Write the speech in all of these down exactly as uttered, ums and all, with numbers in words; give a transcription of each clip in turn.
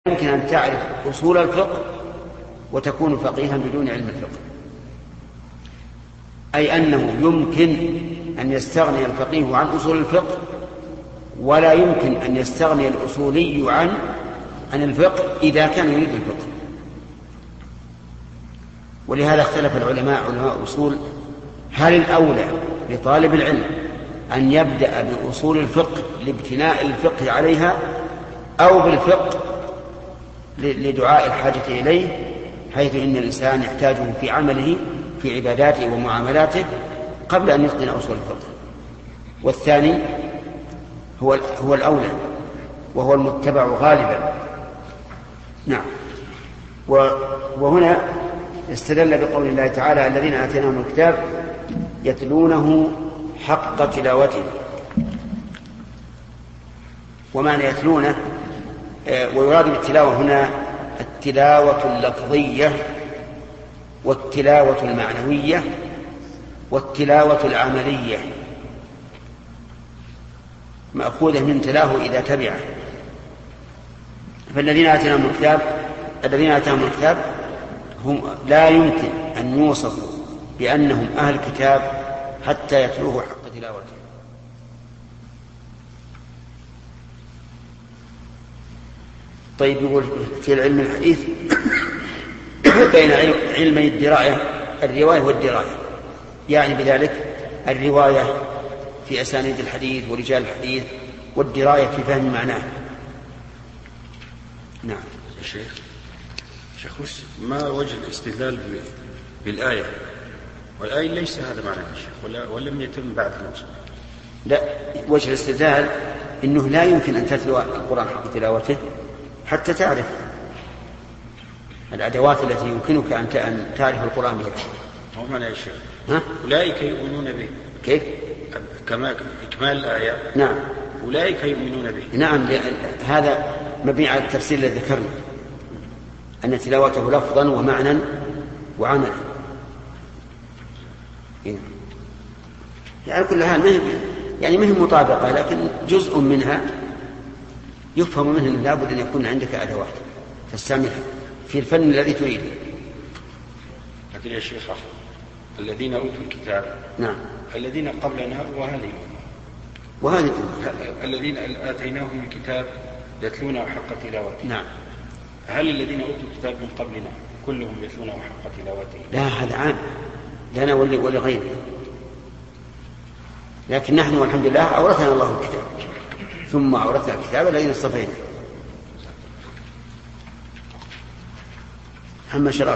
يمكن أن تعرف أصول الفقه وتكون فقيها بدون علم الفقه، أي أنه يمكن أن يستغني الفقيه عن أصول الفقه ولا يمكن أن يستغني الأصولي عن عن الفقه إذا كان يريد الفقه. ولهذا اختلف العلماء علماء الأصول هل الأولى لطالب العلم أن يبدأ بأصول الفقه لابتناء الفقه عليها أو بالفقه لدعاء الحاجة إليه، حيث إن الإنسان يحتاجه في عمله في عباداته ومعاملاته قبل أن يتقن أصول الفقه. والثاني هو هو الأولى وهو المتبع غالبا. نعم. وهنا استدل بقول الله تعالى الذين آتيناهم الكتاب يتلونه حق تلاوته. ومعنى يتلونه ويراد بالتلاوة هنا التلاوة اللفظية والتلاوة المعنوية والتلاوة العملية، مأخوذة من تلاه إذا تبعه. فالذين آتيناهم الكتاب الذين آتاهم الكتاب هم لا يمكن أن يوصفوا بأنهم أهل كتاب حتى يتلوه حق تلاوته. طيب، يقول في العلم الحديث بين علمي الدراية الرواية والدراية، يعني بذلك الرواية في أسانيد الحديث ورجال الحديث، والدراية في فهم معناه. نعم. شيخ شيخ ما وجه الاستدلال بالآية؟ والآية ليس هذا معناه الشيخ ولا ولم يتم بعد الموت. لا، وجه الاستدلال إنه لا يمكن أن تتلو القرآن حق تلاوته حتى تعرف الأدوات التي يمكنك أن تعرف القرآن بها. هو معنى يا شيخ أولئك يؤمنون به. كيف؟ كما إكمال الآية. نعم. أولئك يؤمنون به. نعم، هذا مبني على التفسير الذي ذكرنا أن تلاوته لفظا ومعنى وعملا. يعني كل هذا يعني مهم مطابقة، لكن جزء منها يفهم منه لابد أن يكون عندك أدوات تستعملها في الفن الذي تريده. لكن يا شيخ الذين أوتوا الكتاب. نعم. الذين قبلنا وهذه وهذه الذين آتيناهم الكتاب يتلونه حق تلاوته. نعم. هل الذين أوتوا الكتاب من قبلنا كلهم يتلونه حق تلاوته؟ لا، هذا عام لنا ولغيرنا، لكن نحن والحمد لله أورثنا الله الكتاب ثم أورثنا الكتاب الذين اصطفينا. محمد شرف.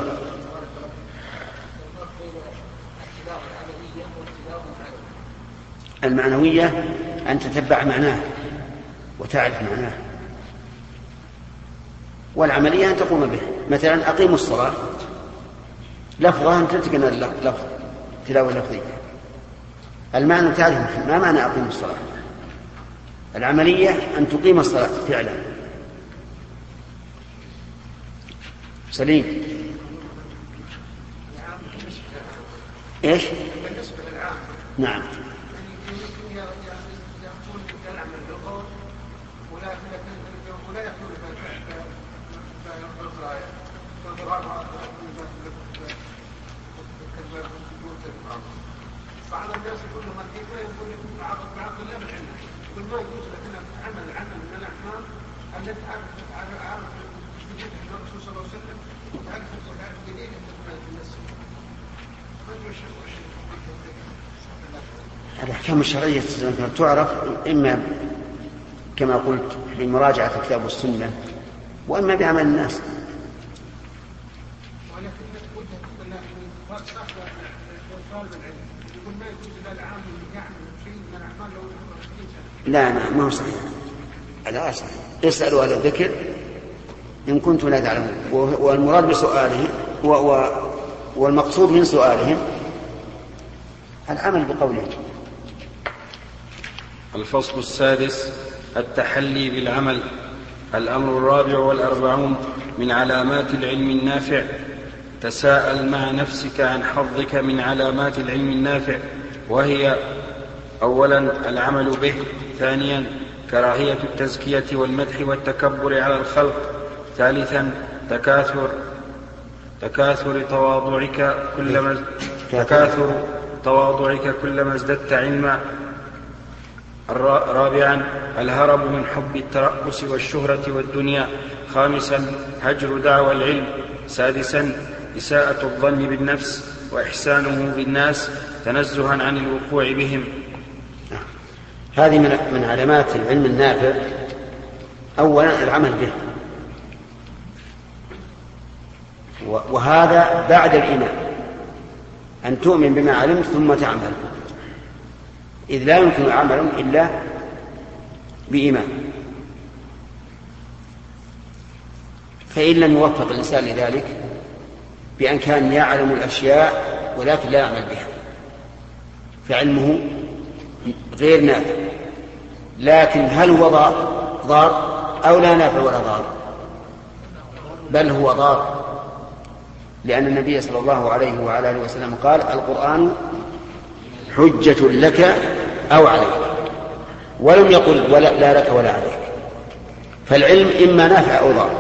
المعنوية أن تتبع معناه وتعرف معناه، والعملية أن تقوم به. مثلا أقيموا الصلاة لفظها أن تتقن اللفظ تلاوة لفظية. المعنى تعرف ما معنى أقيموا الصلاة. العملية أن تقيم الصلاة فعلا. سليم. إيش؟ نعم. بعض الناس يقول لهم كيف يقول لكم بعض بعض الله بالعلم يقول ما يجوز لنا عمل عمل من الاعمال التي تعرف تعرف الرسول صلى الله عليه وسلم وتعرف تعرف دليل الناس. ما يجوز الأحكام الشرعية تعرف إما كما قلت بمراجعة الكتاب والسنة وإما بعمل الناس. لا لا، ما هو صحيح. لا صحيح. اسألوا أهل الذكر إن كنتم لا تعلمون. والمراد بسؤالهم والمقصود من سؤالهم العمل بقولهم. الفصل السادس التحلي بالعمل. الأمر الرابع والأربعون من علامات العلم النافع. تساءل مع نفسك عن حظك من علامات العلم النافع، وهي: أولا العمل به. ثانيا كراهية التزكية والمدح والتكبر على الخلق. ثالثا تكاثر تكاثر تواضعك كلما تكاثر تواضعك كلما ازددت علما. رابعا الهرب من حب الترأس والشهرة والدنيا. خامسا هجر دعوى العلم. سادسا إساءة الظن بالنفس وإحسانه بالناس تنزها عن الوقوع بهم. هذه من علامات العلم النافع. أولا العمل به، وهذا بعد الإيمان، أن تؤمن بما علمت ثم تعمل، إذ لا يمكن عمل إلا بإيمان. فإن لم يوفق الإنسان لذلك بأن كان يعلم الأشياء ولكن لا يعمل بها، فعلمه غير نافع. لكن هل هو ضار أو لا نافع ولا ضار؟ بل هو ضار، لأن النبي صلى الله عليه وعلى آله وسلم قال: القرآن حجة لك أو عليك، ولم يقل ولا لا لك ولا عليك. فالعلم إما نافع أو ضار.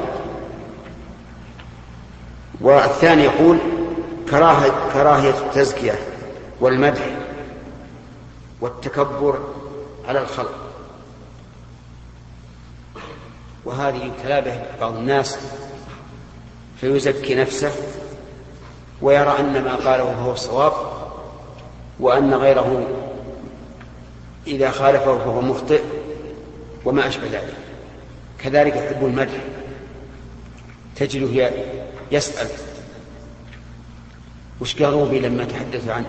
والثاني يقول كراهية, كراهية التزكية والمدح والتكبر على الخلق، وهذه ابتلى به بعض الناس فيزكي نفسه ويرى أن ما قاله هو الصواب، وأن غيره إذا خالفه فهو مخطئ وما أشبه ذلك. كذلك يحب المدح، تجده يسأل: وش قالوا بي لما تحدثوا عنه؟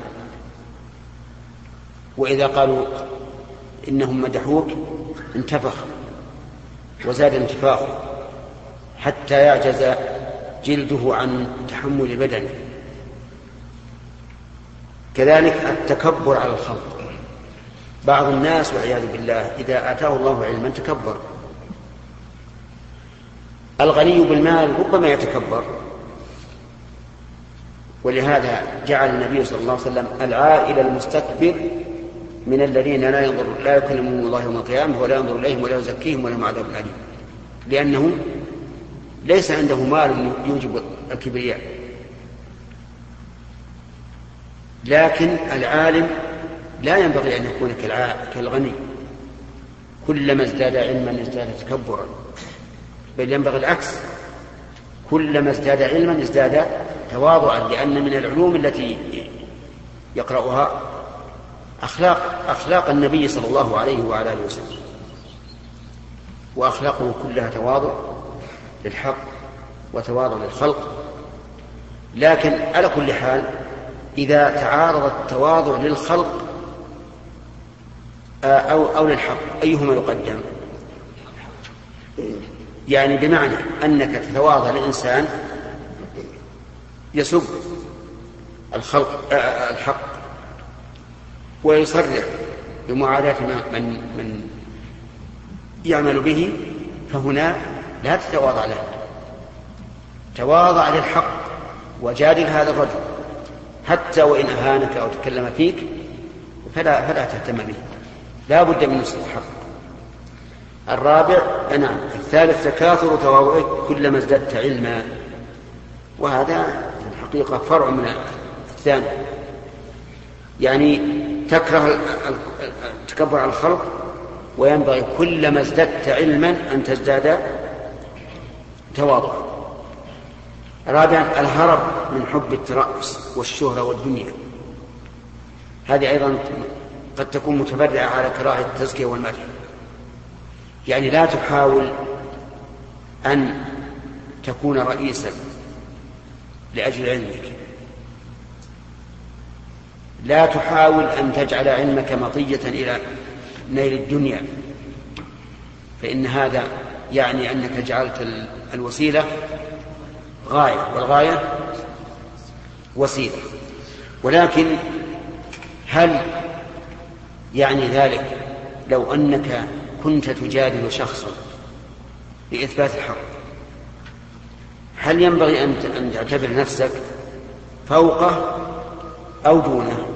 وإذا قالوا إنهم مدحوك انتفخ وزاد انتفاخه حتى يعجز جلده عن تحمل بدنه. كذلك التكبر على الخلق. بعض الناس والعياذ بالله إذا آتاه الله علما تكبر. الغني بالمال ربما يتكبر، ولهذا جعل النبي صلى الله عليه وسلم العائل المستكبر من الذين لا ينظر لا يكلمهم الله يوم القيامة ولا ينظر إليهم ولا يزكيهم ولهم عذاب أليم، لأنه ليس عنده مال يوجب الكبرياء. لكن العالم لا ينبغي أن يكون كالغني، كلما ازداد علما ازداد تكبرا، بل ينبغي العكس، كلما ازداد علما ازداد تواضعا، لأن من العلوم التي يقرأها أخلاق أخلاق النبي صلى الله عليه وعلى آله وسلم، وأخلاقه كلها تواضع للحق وتواضع للخلق. لكن على كل حال إذا تعارض التواضع للخلق أو, أو للحق أيهما يقدم؟ يعني بمعنى أنك تتواضع للإنسان يسب الخلق الحق ويصرح بمعاداة من, من يعمل به، فهنا لا تتواضع له، تواضع للحق وجادل هذا الرجل حتى وإن أهانك أو تكلم فيك فلا, فلا تهتم به، لا بد من نصر الحق. الرابع نعم الثالث تكاثر تواضعك كلما ازددت علما، وهذا في الحقيقة فرع من الثاني، يعني تكره التكبر على الخلق، وينبغي كلما ازددت علما أن تزداد تواضعا. رابعا الهرب من حب الترأس والشهرة والدنيا، هذه أيضا قد تكون متبرعة على كراهية التزكية والمدح، يعني لا تحاول أن تكون رئيسا لأجل علمك، لا تحاول أن تجعل علمك مطية إلى نيل الدنيا، فإن هذا يعني أنك جعلت الوسيلة غاية والغاية وسيلة. ولكن هل يعني ذلك لو أنك كنت تجادل شخصا لإثبات الحق، هل ينبغي أن تعتبر نفسك فوقه أو دونه؟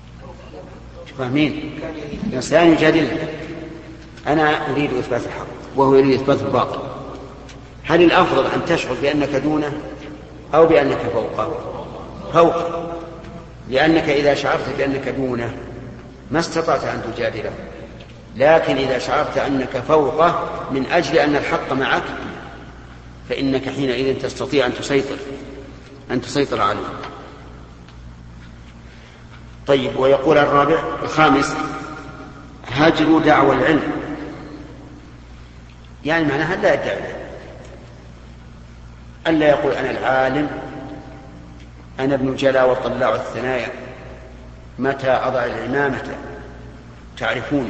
فاهمين؟ الإنسان يجادلني، أنا أريد إثبات الحق، وهو يريد إثبات الباطل. هل الأفضل أن تشعر بأنك دونه أو بأنك فوقه؟ فوقه، لأنك إذا شعرت بأنك دونه ما استطعت أن تجادله، لكن إذا شعرت أنك فوقه من أجل أن الحق معك فإنك حينئذ تستطيع أن تسيطر أن تسيطر عليه. طيب، ويقول الرابع الخامس هجر دعوى العلم، يعني معناها لا يدعي العلم، ألا يقول أنا العالم، أنا ابن جلا وطلاع الثنايا، متى أضع العمامة تعرفوني.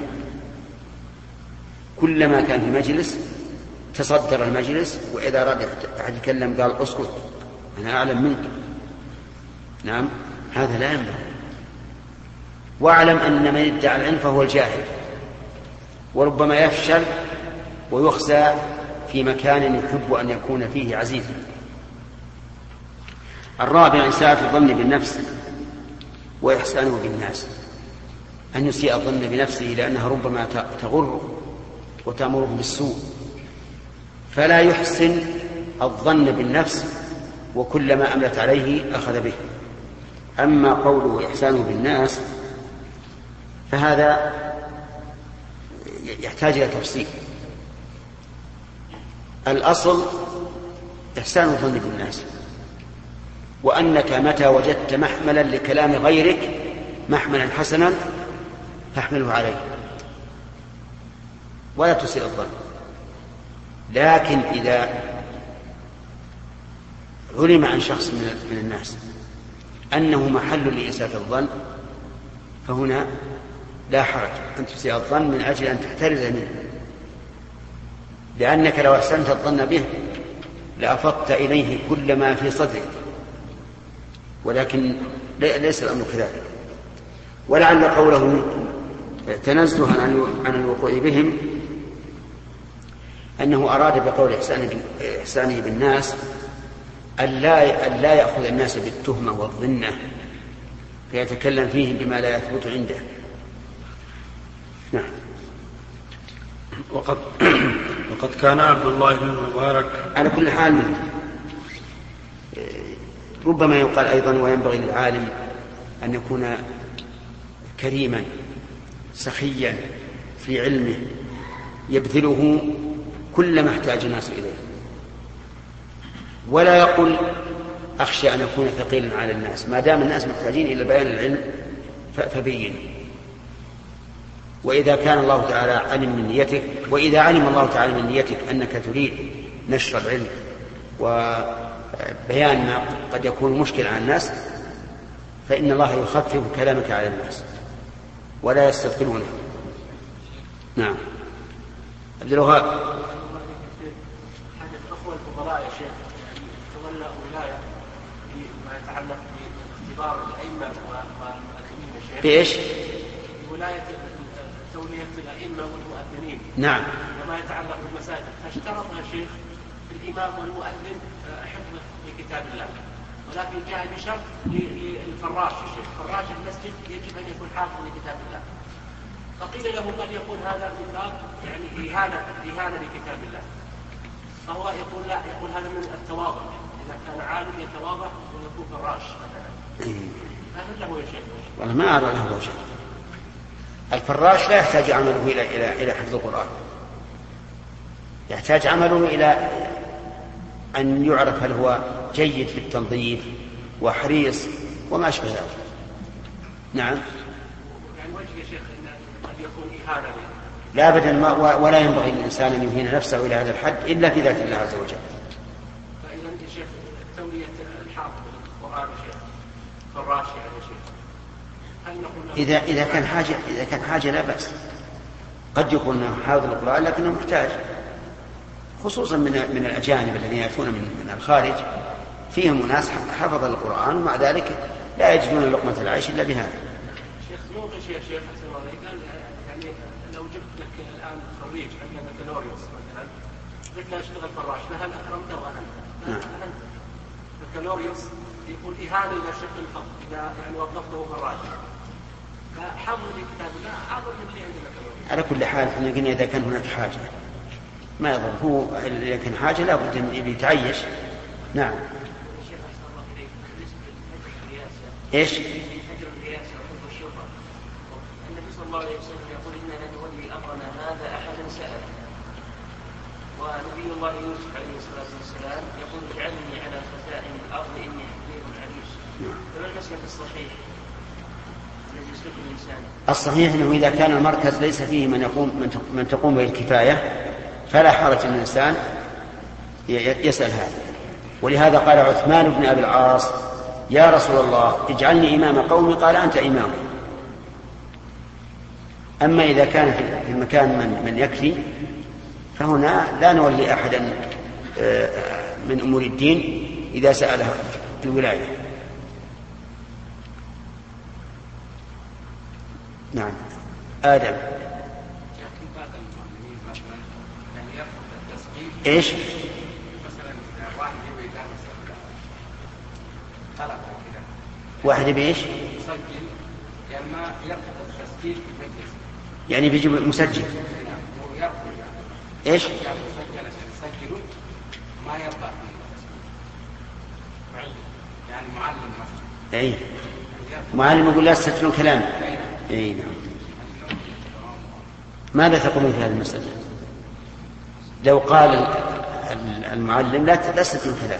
كلما كان في مجلس تصدر المجلس، وإذا أراد أحد يتكلم قال اسكت أنا أعلم منك. نعم، هذا لا ينبغي. واعلم أن من ادعى العلم فهو الجاهل، وربما يفشل ويخزى في مكان يحب أن يكون فيه عزيزا. الرابع إساءة الظن بالنفس وإحسانه بالناس، أن يسيء الظن بنفسه لأنها ربما تغره وتأمره بالسوء، فلا يحسن الظن بالنفس، وكلما أملت عليه أخذ به. أما قوله إحسانه بالناس فهذا يحتاج إلى تفصيل. الأصل إحسان الظن بالناس، وأنك متى وجدت محملا لكلام غيرك محملا حسنا فاحمله عليه ولا تسيء الظن. لكن إذا علم عن شخص من الناس أنه محل لإساءة الظن فهنا لا حرج أن تسيء الظن من أجل أن تحترز منه، لأنك لو أحسنت الظن به لأفضت إليه كل ما في صدرك، ولكن ليس الأمر كذلك. ولعل قوله تنزها عن الوقوع بهم أنه أراد بقول إحسانه بالناس أن لا يأخذ الناس بالتهمة والظنة فيتكلم فيهم بما لا يثبت عنده. نعم. وقد, وقد كان عبد الله بن المبارك على كل حال منه. ربما يقال أيضا وينبغي للعالم أن يكون كريما سخيا في علمه يبذله كل ما احتاج الناس إليه، ولا يقول أخشى أن يكون ثقيلا على الناس، ما دام الناس محتاجين إلى بيان العلم فبين. وإذا كان الله تعالى علم من نيتك، وإذا علم الله تعالى من نيتك أنك تريد نشر العلم وبيان ما قد يكون مشكل على الناس فإن الله يخفف كلامك على الناس ولا يستثقلونه. نعم. عبد الوهاب. حدث أخوة الفضلاء يا شيخ تولى ولاية فيما يتعلق باختبار الأئمة والمؤذنين يا شيخ. بإيش؟ ولاية تولية الأئمة والمؤذنين. نعم. وما يتعلق بالمساجد، فاشترط يا شيخ الإمام والمؤذن حفظ لكتاب الله، ولكن جاء بشرط للفراش يا شيخ، فراش المسجد يجب أن يكون حافظ لكتاب الله. فقيل له قد يكون هذا من باب يعني إهانة إهانة لكتاب الله، فهو يقول لا، يقول هذا من التواضع، إذا كان عالم يتواضع ويكون فراش مثلا. هل له يا شيخ؟ والله ما أرى له شيء. الفراش لا يحتاج عمله إلى إلى إلى حفظ القرآن، يحتاج عمله إلى أن يعرف هل هو جيد في التنظيف وحريص وما أشبه ذلك. نعم. يعني وجه يا شيخ أن قد يكون إهانة لا أبدا، ولا ينبغي للإنسان أن يهين نفسه إلى هذا الحد إلا في ذات الله عز وجل. فإذا يا شيخ تولية الحافظ للقرآن يا شيخ فراش يعني يا شيخ، إذا إذا كان حاجة إذا كان حاجة لا بأس. قد يكون حافظ القرآن لكنه محتاج، خصوصا من من الأجانب الذين يأتون من من الخارج، فيهم ناس حفظ القرآن ومع ذلك لا يجدون لقمة العيش إلا بهذا. شيخ موقف يا شيخ حسن الله قال يعني لو جبت لك الآن خريج عندنا بكالوريوس مثلا قلت له اشتغل فراش، فهل أكرمته وأنت؟ أنت بكالوريوس يقول إهانة إلى شيخ الفضل إذا يعني وظفته فراش، فحفظ لكتاب الله أعظم من اللي عندنا بكالوريوس. على كل حال احنا قلنا إذا كان هناك حاجة، ما يضر، هو إذا كان حاجة لا بد أن يتعيش. نعم. إيش؟ النبي صلى الله عليه وسلم يقول إننا نولي أمرنا هذا أحدا سأل، ونبي الله يوسف عليه الصلاة والسلام يقول اجعلني على خزائن الأرض إني حفيظ عليم. فما المسلك الصحيح الذي يسلكه الإنسان؟ الصحيح أنه إذا كان المركز ليس فيه من يقوم من تقوم به الكفاية فلا حرج أن الإنسان يسأل هذا. ولهذا قال عثمان بن أبي العاص يا رسول الله اجعلني إمام قومي، قال أنت إمام. أما إذا كان في المكان من, من يكفي فهنا لا نولي أحدا من أمور الدين إذا سأله الولاية. نعم. آدم. إيش؟ واحد بإيش؟ يعني بيجي مسجل. إيش؟ ما يرضى يعني معلم مثلا. أي معلم يقول لا تسجلون كلام. أي نعم. ماذا تقولون في هذه المسألة؟ لو قال المعلم لا تسجلون كلام،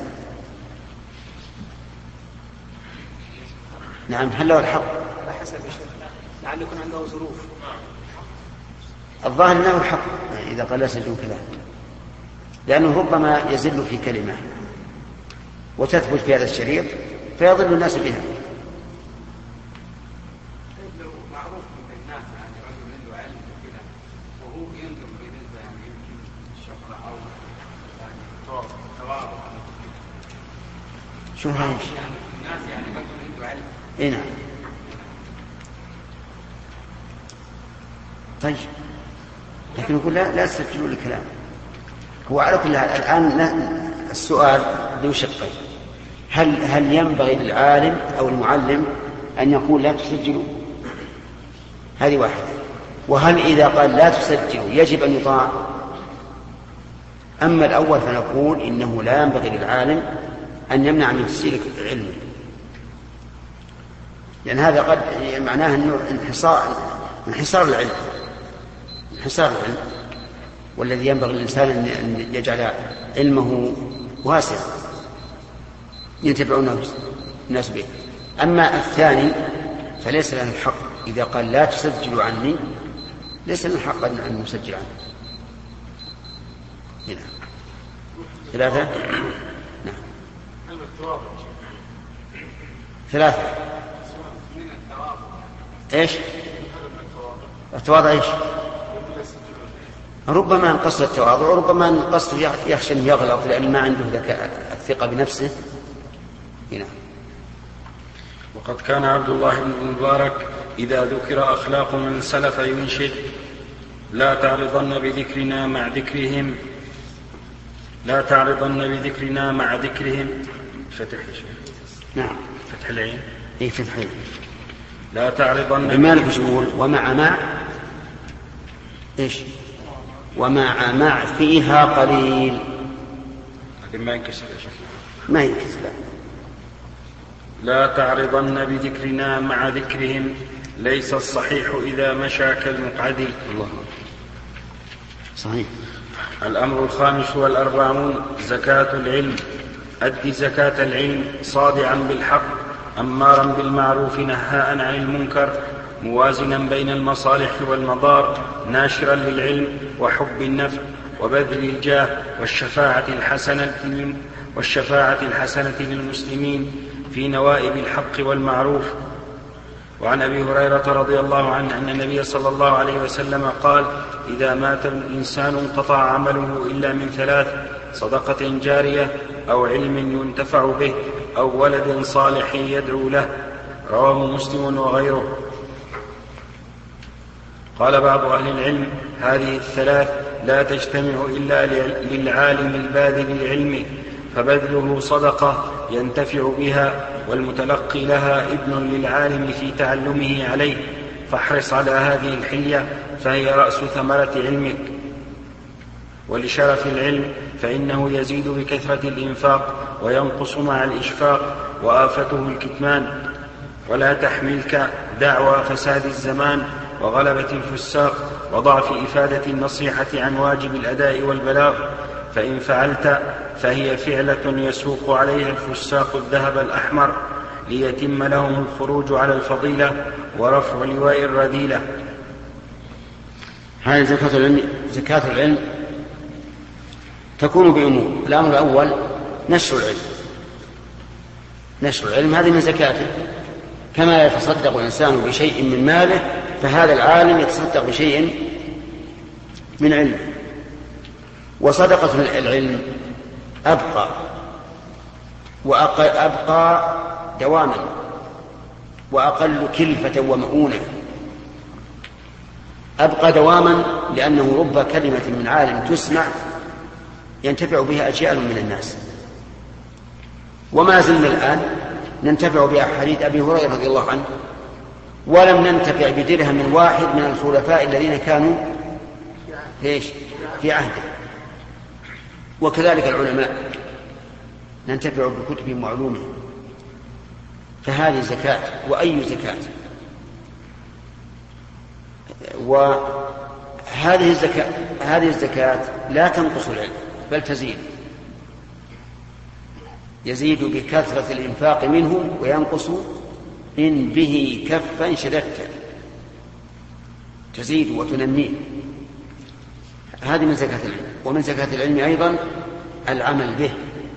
نعم، هل له الحق؟ على حسب لعل يكون عنده ظروف. الظاهر أنه الحق إذا قال لا تسجلون كلام، لأنه ربما يزل في كلمة وتثبت في هذا الشريط فيضل الناس بها. معروف من الناس يعني رجل عنده علم وكذا وهو ينظر بالنسبة يعني يمكن الشفرة أو يعني تواضع. شو هاي؟ يعني الناس يعني رجل عنده علم. إيه نعم. طيب لكن يقول لا لا تسجلوا الكلام. هو على كل حال الآن السؤال ذو شقين، هل هل ينبغي للعالم أو المعلم أن يقول لا تسجلوا؟ هذه واحدة. وهل إذا قال لا تسجلوا يجب أن يطاع؟ أما الأول فنقول إنه لا ينبغي للعالم أن يمنع من تسجيل علمه، لأن هذا قد معناه أنه انحصار انحصار العلم انحصار العلم والذي ينبغي للإنسان أن يجعل علمه واسعا ينتفع الناس به. أما الثاني فليس له الحق إذا قال لا تسجلوا عني، ليس له الحق أن نسجل عنه. هنا ثلاثة. نعم. ثلاثة. ايش؟ التواضع ايش؟ ربما انقص التواضع وربما انقص يخشى ان يغلط لان ما عنده ذكاء الثقة بنفسه. هنا. وقد كان عبد الله بن المبارك إذا ذكر أخلاق من سلف ينشد لا تعرضن بذكرنا مع ذكرهم لا تعرضن بذكرنا مع ذكرهم. فتح نعم. فتح العين. اي فتح العين. لا تعرضن بمالك شغول ومع مع ايش؟ ومع مع فيها قليل. لكن ما ينكسر يا شيخ. ما ينكسر. لا تعرضن بذكرنا مع ذكرهم ليس الصحيح إذا مشى كالمقعد. الله صحيح. الأمر الخامس والأربعون زكاة العلم. أد زكاة العلم صادعا بالحق أمارا بالمعروف نهاء عن المنكر موازنا بين المصالح والمضار ناشرا للعلم وحب النفع وبذل الجاه والشفاعة الحسنة والشفاعة الحسنة للمسلمين في نوائب الحق والمعروف. وعن أبي هريرة رضي الله عنه أن النبي صلى الله عليه وسلم قال إذا مات الإنسان انقطع عمله إلا من ثلاث صدقة جارية أو علم ينتفع به أو ولد صالح يدعو له. رواه مسلم وغيره. قال بعض أهل العلم هذه الثلاث لا تجتمع إلا للعالم الباذل لعلمه فبذله صدقة ينتفع بها والمتلقي لها ابن للعالم في تعلمه عليه فاحرص على هذه الحلية فهي رأس ثمرة علمك. ولشرف العلم فإنه يزيد بكثرة الإنفاق وينقص مع الإشفاق، وآفته الكتمان. ولا تحملك دعوى فساد الزمان وغلبة الفساق وضعف إفادة النصيحة عن واجب الأداء والبلاغ، فإن فعلت فهي فعلة يسوق عليها الفساق الذهب الأحمر ليتم لهم الخروج على الفضيلة ورفع لواء الرذيلة. هذه زكاة العلم. زكاة العلم تكون بأمور. الأمر الأول نشر العلم. نشر العلم هذه من زكاته، كما يتصدق الإنسان بشيء من ماله فهذا العالم يتصدق بشيء من علمه. وصدقة العلم أبقى وأبقى دواما وأقل كلفة ومؤونة. أبقى دواما لأنه رب كلمة من عالم تسمع ينتفع بها أجيال من الناس. وما زلنا الآن ننتفع بأحاديث أبي هريرة رضي الله عنه، ولم ننتفع بدرهم واحد من الخلفاء الذين كانوا إيش في عهده. وكذلك العلماء ننتفع بكتبهم وعلومهم. فهذه زكاة. وأي زكاة؟ وهذه الزكاة هذه الزكاة لا تنقص العلم بل تزيد. يزيد بكثرة الإنفاق منه وينقص إن به كفا شددت. تزيد وتنميه. هذه من زكاة العلم. ومن زكاة العلم أيضا العمل به،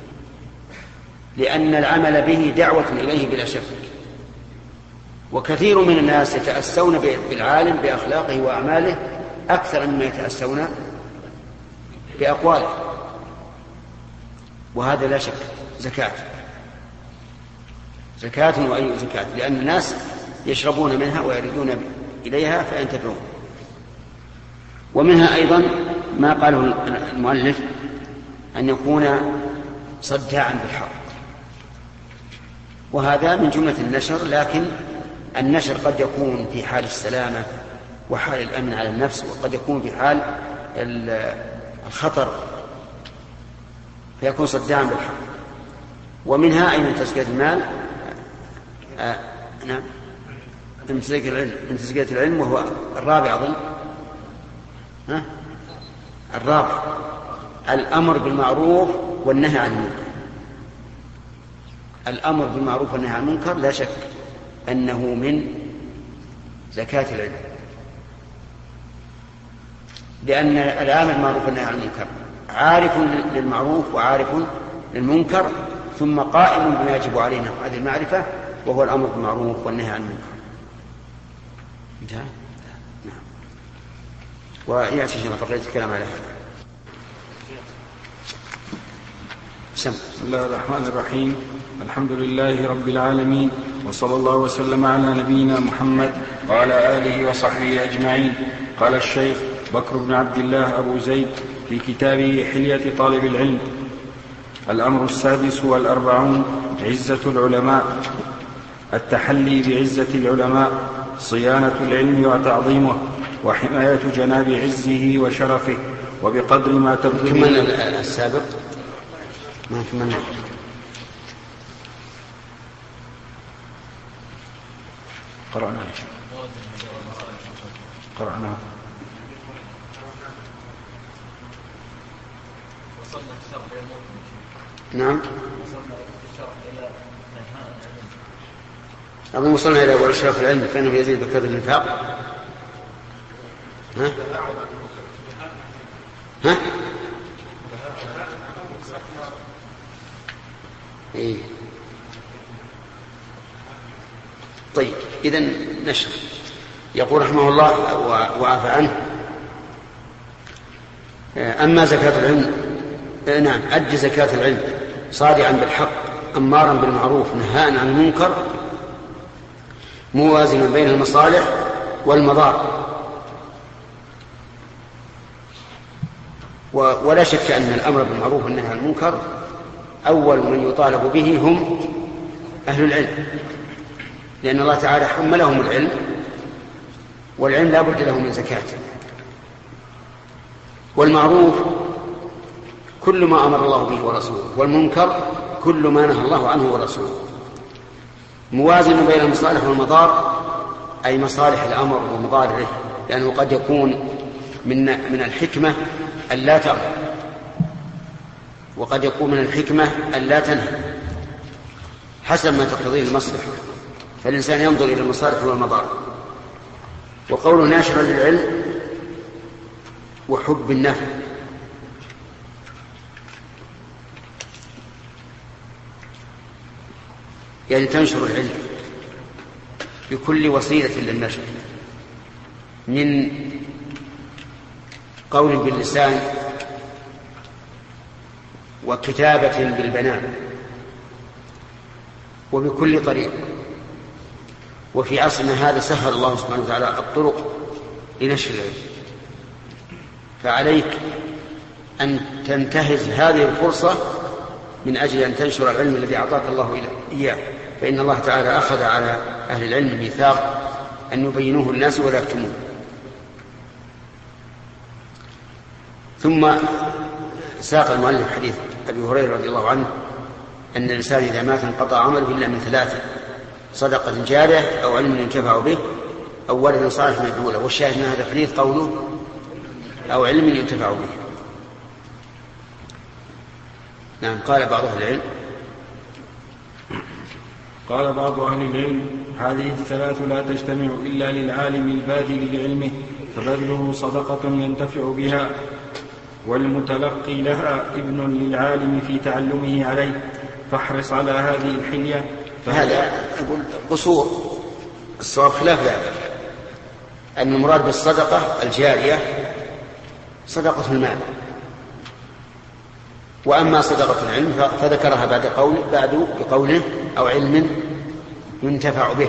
لأن العمل به دعوة إليه بلا شك. وكثير من الناس يتأسون بالعالم بأخلاقه وأعماله أكثر مما يتأسون بأقواله، وهذا لا شك زكاة. زكاة وأي زكاة، لأن الناس يشربون منها ويريدون إليها فينتفعون. ومنها أيضا ما قاله المؤلف أن يكون صداعا بالحق، وهذا من جملة النشر. لكن النشر قد يكون في حال السلامة وحال الأمن على النفس، وقد يكون في حال الخطر فيكون صداعا بالحق. ومنها أي من تزكية المال آه نعم من تزكية العلم من تزكية العلم وهو الرابع أظن ها الرابع الأمر بالمعروف والنهي عن المنكر. الأمر بالمعروف والنهي عن المنكر لا شك أنه من زكاة العلم، لأن الآمر بالمعروف والنهي عن المنكر عارف للمعروف وعارف للمنكر، ثم قائم بما يجب علينا هذه المعرفة وهو الأمر بالمعروف والنهي عن المنكر. انتهى؟ نعم. ويأتي شيء بقية الكلام على هذا. بسم الله الرحمن الرحيم. الحمد لله رب العالمين، وصلى الله وسلم على نبينا محمد وعلى آله وصحبه أجمعين. قال الشيخ بكر بن عبد الله أبو زيد في كتابه حلية طالب العلم: الأمر السادس والأربعون عزة العلماء. التحلي بعزة العلماء، صيانة العلم وتعظيمه، وحماية جناب عزه وشرفه، وبقدر ما تبذل. كملنا السابق ما كملنا. قرأنا قرأنا نعم. أظن وصلنا إلى أول شرف العلم فإنه يزيد بكثرة الإنفاق. ها؟ ها؟ إيه. طيب إذن نشر. يقول رحمه الله وعافى عنه: أما زكاة العلم، نعم، أد زكاة العلم صادعا بالحق أمارا بالمعروف نهاء عن المنكر موازنا بين المصالح والمضار. ولا شك أن الأمر بالمعروف والنهي عن المنكر أول من يطالب به هم أهل العلم، لأن الله تعالى حملهم العلم، والعلم لا بد له من زكاة. والمعروف كل ما أمر الله به ورسوله، والمنكر كل ما نهى الله عنه ورسوله. موازن بين المصالح والمضار، أي مصالح الأمر ومضاره، لأنه قد يكون من من الحكمة ألا تأمر، وقد يكون من الحكمة ألا تنهى، حسب ما تقتضيه المصلحة، فالإنسان ينظر إلى المصالح والمضار. وقوله ناشرا للعلم وحب النفع، يعني تنشر العلم بكل وسيلة للنشر، من قول باللسان وكتابة بالبنان وبكل طريق. وفي عصرنا هذا سهل الله سبحانه وتعالى الطرق لنشر العلم، فعليك أن تنتهز هذه الفرصة من أجل أن تنشر العلم الذي أعطاك الله إياه، فإن الله تعالى أخذ على أهل العلم ميثاق أن يبينوه الناس ولا يكتموه. ثم ساق المؤلف حديث أبي هريرة رضي الله عنه أن الإنسان إذا مات انقطع عمله إلا من ثلاثة: صدقة جارية أو علم ينتفع به أو ولد صالح يدعو له. والشاهد من هذا الحديث قوله أو علم ينتفع به. نعم. قال بعض أهل العلم قال بعض أهل العلم هذه الثلاث لا تجتمع إلا للعالم الباذل لعلمه، فبذله صدقة ينتفع بها، والمتلقي لها ابن للعالم في تعلمه عليه، فاحرص على هذه الحلية. فهذا أقول قصور، الصواب خلاف ذلك، أن المراد بالصدقة الجارية صدقة المال، وأما صدقة العلم فذكرها بعد قول بعد بقوله أو علم ينتفع به.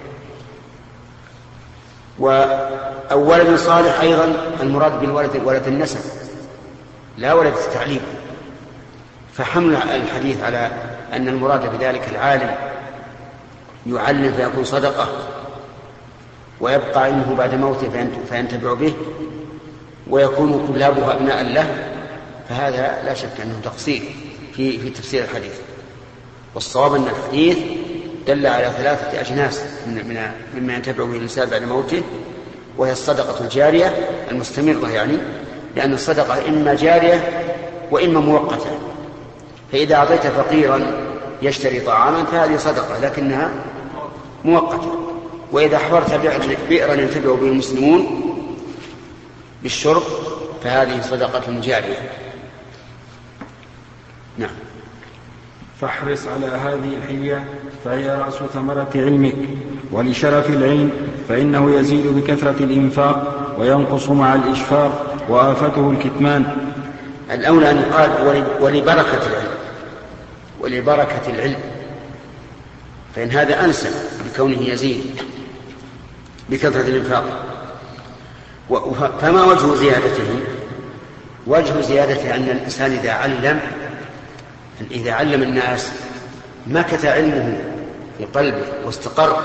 أو ولد صالح أيضا المراد بالولد ولد النسب لا ولد التعليم، فحمل الحديث على أن المراد بذلك العالم يعلم فيكون صدقة ويبقى علمه بعد موته فينتفع به ويكون طلابه أبناء له، فهذا لا شك أنه تقصير في في تفسير الحديث. والصواب أن الحديث دل على ثلاثة أجناس من مما ينتفع به الإنسان بعد موته، وهي الصدقة الجارية المستمرة، يعني لأن الصدقة إما جارية وإما مؤقتة، فإذا أعطيت فقيرا يشتري طعاما فهذه صدقة لكنها مؤقتة، وإذا حفرت بئرا ينتفع به المسلمون بالشرب فهذه صدقة جارية. نعم. فاحرص على هذه الحلية فهي رأس ثمرة علمك، ولشرف العلم فإنه يزيد بكثرة الإنفاق وينقص مع الإشفاق، وآفته الكتمان. الأولى أن يقال ولبركة العلم، ولبركة العلم، فإن هذا أنسب بكونه يزيد بكثرة الإنفاق. فما وجه زيادته؟ وجه زيادته أن الإنسان إذا علم إذا علم الناس مكث علمه في قلبه واستقر،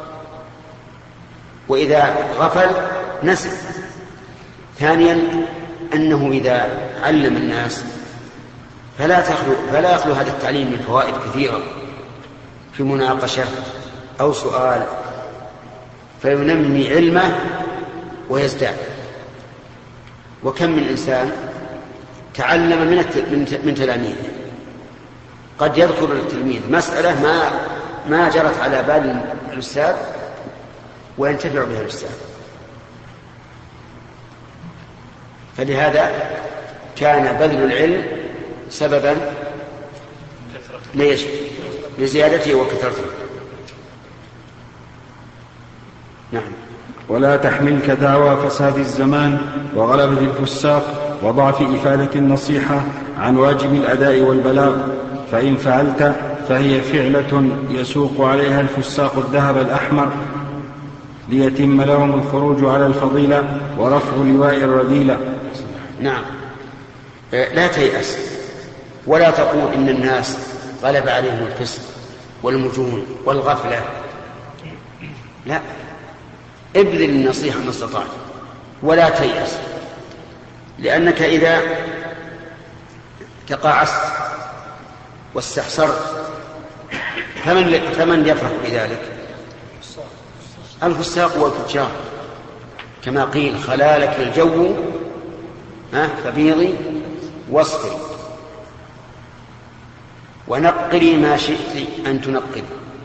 وإذا غفل نسي. ثانيا أنه إذا علم الناس فلا تخلو فلا يخلو هذا التعليم من فوائد كثيرة في مناقشة أو سؤال، فينمي علمه ويزداد. وكم من إنسان تعلم من من تلاميذه، قد يذكر التلميذ مسألة ما ما جرت على بال الأستاذ وينتفع بها الأستاذ، فلهذا كان بذل العلم سببا ليش؟ لزيادته وكثرته. نعم. ولا تحملك دعوى فساد الزمان وغلبة الفساق وضعف إفادة النصيحة عن واجب الأداء والبلاغ، فإن فعلت فهي فعلة يسوق عليها الفساق الذهب الأحمر ليتم لهم الخروج على الفضيلة ورفع لواء الرذيلة. نعم. لا تيأس ولا تقول إن الناس غلب عليهم الفسق والمجون والغفلة، لا، ابذل النصيحة ما استطعت ولا تيأس، لأنك إذا تقاعست واستحسرت، فمن, فمن يفرح بذلك؟ الفساق والفجار، كما قيل خلالك الجو فبيضي واصفري ونقري ما شئت أن تنقري،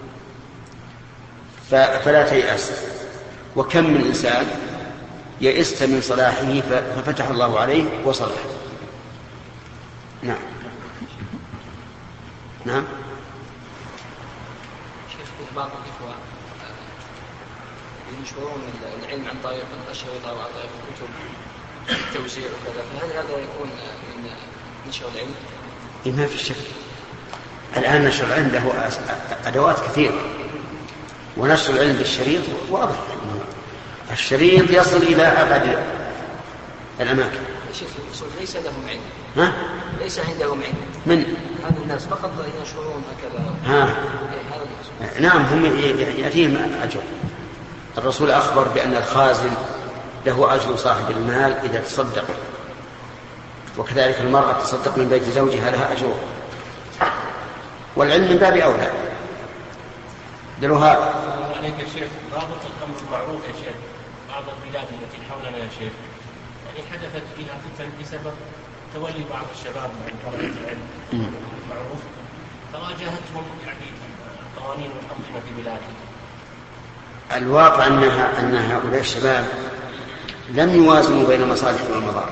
فلا تيأس. وكم من إنسان يئست من صلاحه ففتح الله عليه وصلح. نعم نعم. شيخ، بعض الإخوة ينشرون العلم عن طريق الأشرطة وعن طريق الكتب التوزيع وكذا، فهل هذا يكون من نشر العلم؟ ما في شك. الآن نشر العلم له أدوات كثيرة، ونشر العلم بالشريط واضح، الشريط يصل إلى أبعد الأماكن. شيخ ليس لهم علم، ها؟ ليس عندهم علم من هذا الناس فقط ينشرون هكذا. ها. إيه نعم، هم يأتيهم أجر. الرسول أخبر بأن الخازن له أجر صاحب المال إذا تصدق، وكذلك المرأة تصدق من بيت زوجها لها أجر، والعلم من باب أولى. دلوها عليك يا شيخ، رابط الأمر معروف يا شيخ. بعض البلاد التي حولنا يا شيخ يعني حدثت فيها فتن بسبب تولي بعض الشباب من طلبة العلم معروف، فواجهتهم يعني قوانين الأنظمة في بلادهم. الواقع أنها أن هؤلاء الشباب لم يوازنوا بين المصالح والمضار،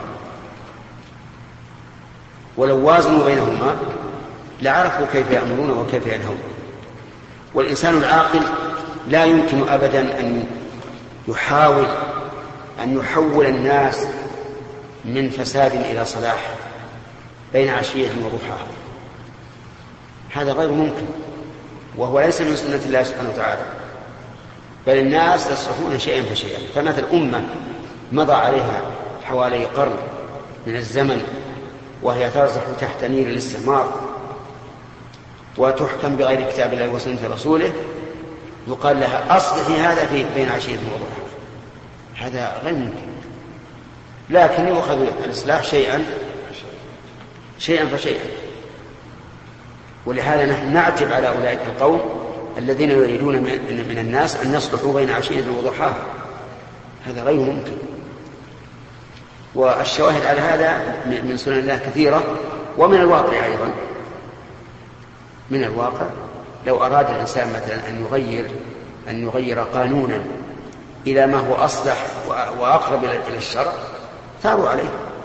ولو وازنوا بينهما لعرفوا كيف يأمرون وكيف ينهون. والإنسان العاقل لا يمكن أبدا أن يحاول أن يحول الناس من فساد إلى صلاح بين عشية وضحاها، هذا غير ممكن، وهو ليس من سنة الله سبحانه وتعالى، بل الناس يصلحون شيئا فشيئا. فمثل أمة مضى عليها حوالي قرن من الزمن وهي ترزح تحت نير الاستعمار وتحكم بغير كتاب الله وسنة رسوله، يقال لها أصلحي هذا في بين عشية وضحاها، هذا غير ممكن. لكن يؤخذ الإصلاح شيئا شيئا فشيئا. ولهذا نحن نعتب على أولئك القوم الذين يريدون من الناس أن يصلحوا بين عشية وضحاها، هذا غير ممكن. والشواهد على هذا من سنن الله كثيرة، ومن الواقع أيضا. من الواقع لو أراد الإنسان مثلا أن يغير أن يغير قانونا إلى ما هو أصلح وأقرب إلى الشرع ثاروا عليه.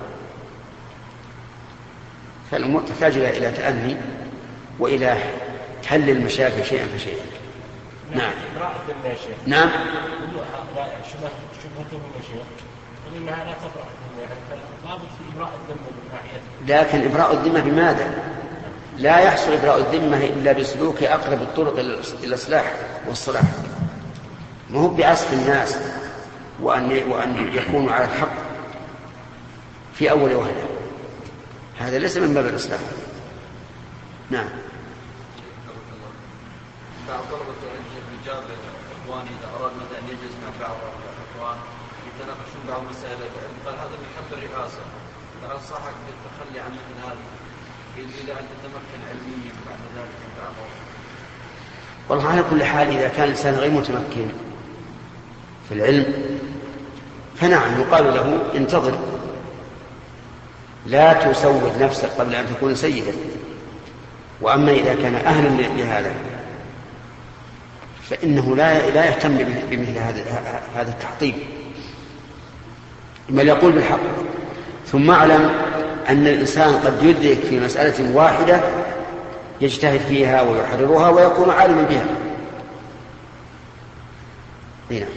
فالأمور تحتاج إلى تأني وإلى حل المشاكل شيئا فشيئا. نعم نعم. إنها لا تبرأ الضابط في إبراء الذمة من ناحيته. لكن إبراء الذمة بماذا؟ لا يحصل إبراء الذمة إلا بسلوك أقرب الطرق إلى الإصلاح والصلاح، ما هو بعسف الناس وأن وأن يكونوا على الحق في أول وهلة، هذا ليس من باب الإصلاح. نعم. بعض طلبة الرجال الإخوان إذا أراد مثلا أن يجلس مع بعض الإخوان يتناقشون بعض مسائل العلم، قال هذا من حق الرئاسة، فأنصحك بالتخلي عن مثل هذا إذا أن تتمكن علميا بعد ذلك من بعض. والله على كل حال إذا كان الإنسان غير متمكن في العلم فنعم يقال له انتظر، لا تسود نفسك قبل أن تكون سيدا. وأما إذا كان أهلا لهذا فإنه لا لا يهتم بمثل هذا هذا التحطيم، بل يقول بالحق. ثم اعلم أن الإنسان قد يدرك في مسألة واحدة يجتهد فيها ويحررها ويكون عالما بها. هنا.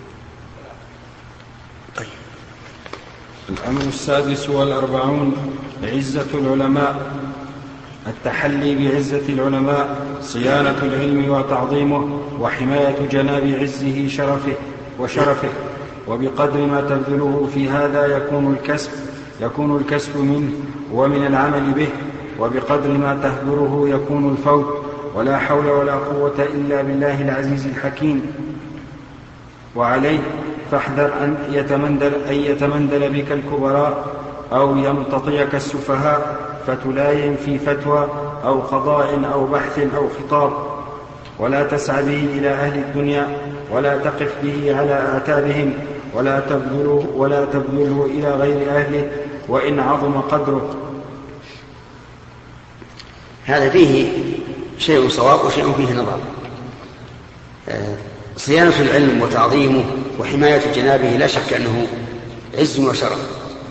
طيب. الأمر السادس والأربعون عزة العلماء. التحلي بعزة العلماء، صيانة العلم وتعظيمه وحماية جناب عزه شرفه وشرفه، وبقدر ما تبذله في هذا يكون الكسب يكون الكسب منه ومن العمل به، وبقدر ما تهدره يكون الفوت، ولا حول ولا قوة إلا بالله العزيز الحكيم. وعليه فاحذر أن يتمندل, أن يتمندل بك الكبراء أو يمتطيك السفهاء، فتلاين في فتوى أو قضاء أو بحث أو خطاب، ولا تسعى به إلى أهل الدنيا، ولا تقف به على آتابهم، ولا تبذله, ولا تبذله إلى غير أهله وإن عظم قدره. هذا فيه شيء صواب وشيء فيه نظر. صيانة العلم وتعظيمه وحماية جنابه لا شك أنه عز وشرف،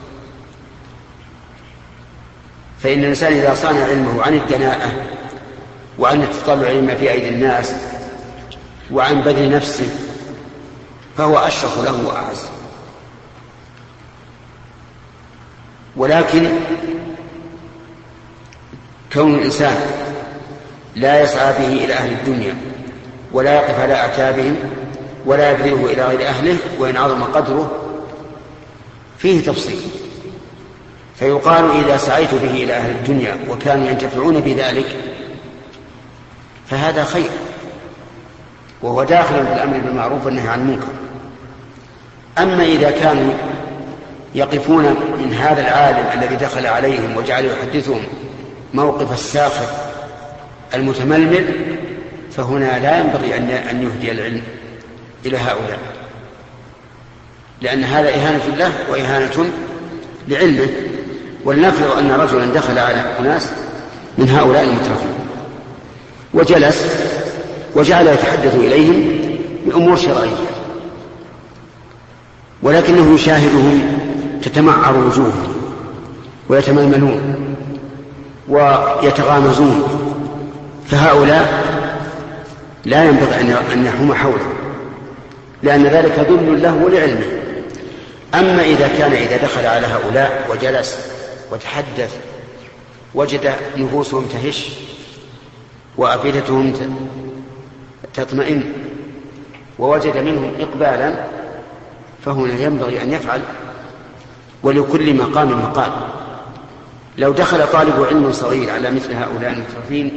فإن الإنسان إذا صان علمه عن الدناءة وعن التطلع لما في أيدي الناس وعن بذل نفسه فهو أشرف له وأعز. ولكن كون الإنسان لا يسعى به إلى أهل الدنيا ولا يقف على أعتابهم ولا يبذله إلى غير أهله وإن عظم قدره فيه تفصيل. فيقال إذا سعيت به إلى أهل الدنيا وكانوا ينتفعون بذلك فهذا خير، وهو داخل بالأمر بالمعروف والنهي عن المنكر. أما إذا كانوا يقفون من هذا العالم الذي دخل عليهم وجعل يحدثهم موقف الساخر المتململ فهنا لا ينبغي أن يهدي العلم إلى هؤلاء، لأن هذا إهانة له وإهانة لعلمه. ولنفرض أن رجلا دخل على أناس من هؤلاء المترفين وجلس وجعل يتحدث إليهم بأمور شرعية، ولكنه يشاهدهم تتمعر وجوههم ويتململون ويتغامزون، فهؤلاء لا ينبغي أن يحوم حوله، لأن ذلك ذل له ولعلمه. أما إذا كان إذا دخل على هؤلاء وجلس وتحدث وجد نفوسهم تهش وأفئدتهم تطمئن ووجد منهم إقبالا فهنا ينبغي أن يفعل، ولكل مقام مقال. لو دخل طالب علم صغير على مثل هؤلاء المترفين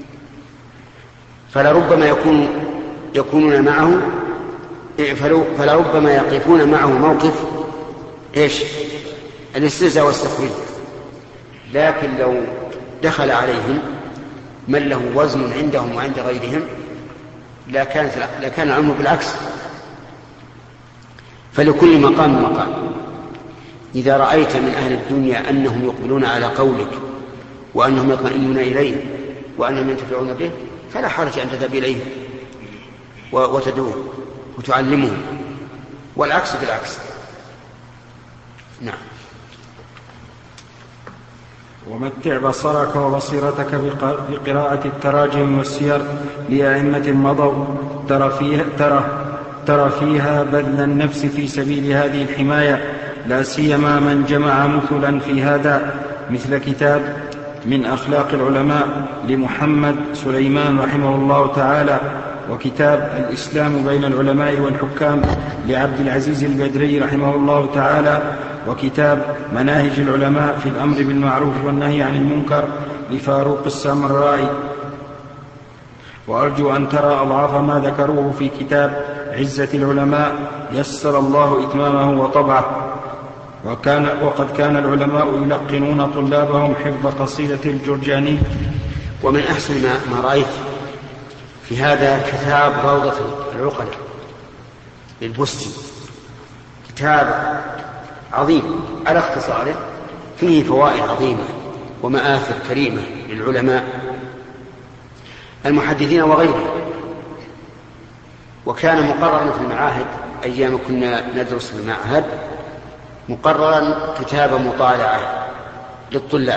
فلربما يكون يكونون معه فلربما يقفون معه موقف إيش؟ الاستهزاء والتخويف. لكن لو دخل عليهم من له وزن عندهم وعند غيرهم لا كانت لا كان الأمر بالعكس. فلكل مقام مقام. إذا رأيت من أهل الدنيا أنهم يقبلون على قولك وأنهم يطمئنون إليه وأنهم ينتفعون به فلا حرج أن تذهب إليه وتدعوه وتعلمهم، والعكس بالعكس. نعم. ومتع بصرك وبصيرتك بقراءة التراجم والسير لأئمة مضوا ترى فيها, ترى ترى فيها بذل النفس في سبيل هذه الحماية، لا سيما من جمع مثلا في هذا، مثل كتاب من أخلاق العلماء لمحمد سليمان رحمه الله تعالى، وكتاب الإسلام بين العلماء والحكام لعبد العزيز البدري رحمه الله تعالى، وكتاب مناهج العلماء في الأمر بالمعروف والنهي عن المنكر لفاروق السامرائي. وأرجو أن ترى أضعاف ما ذكروه في كتاب عزة العلماء يسر الله إتمامه وطبعه. وكان وقد كان العلماء يلقنون طلابهم حفظ قصيدة الجرجاني. ومن أحسن ما رأيت في هذا كتاب روضة العقلاء للبستي، كتاب عظيم على اختصاره، فيه فوائد عظيمة ومآثر كريمة للعلماء المحدثين وغيرهم. وكان مقررا في المعاهد أيام كنا ندرس في المعهد، مقررا كتاب مطالعة للطلاب،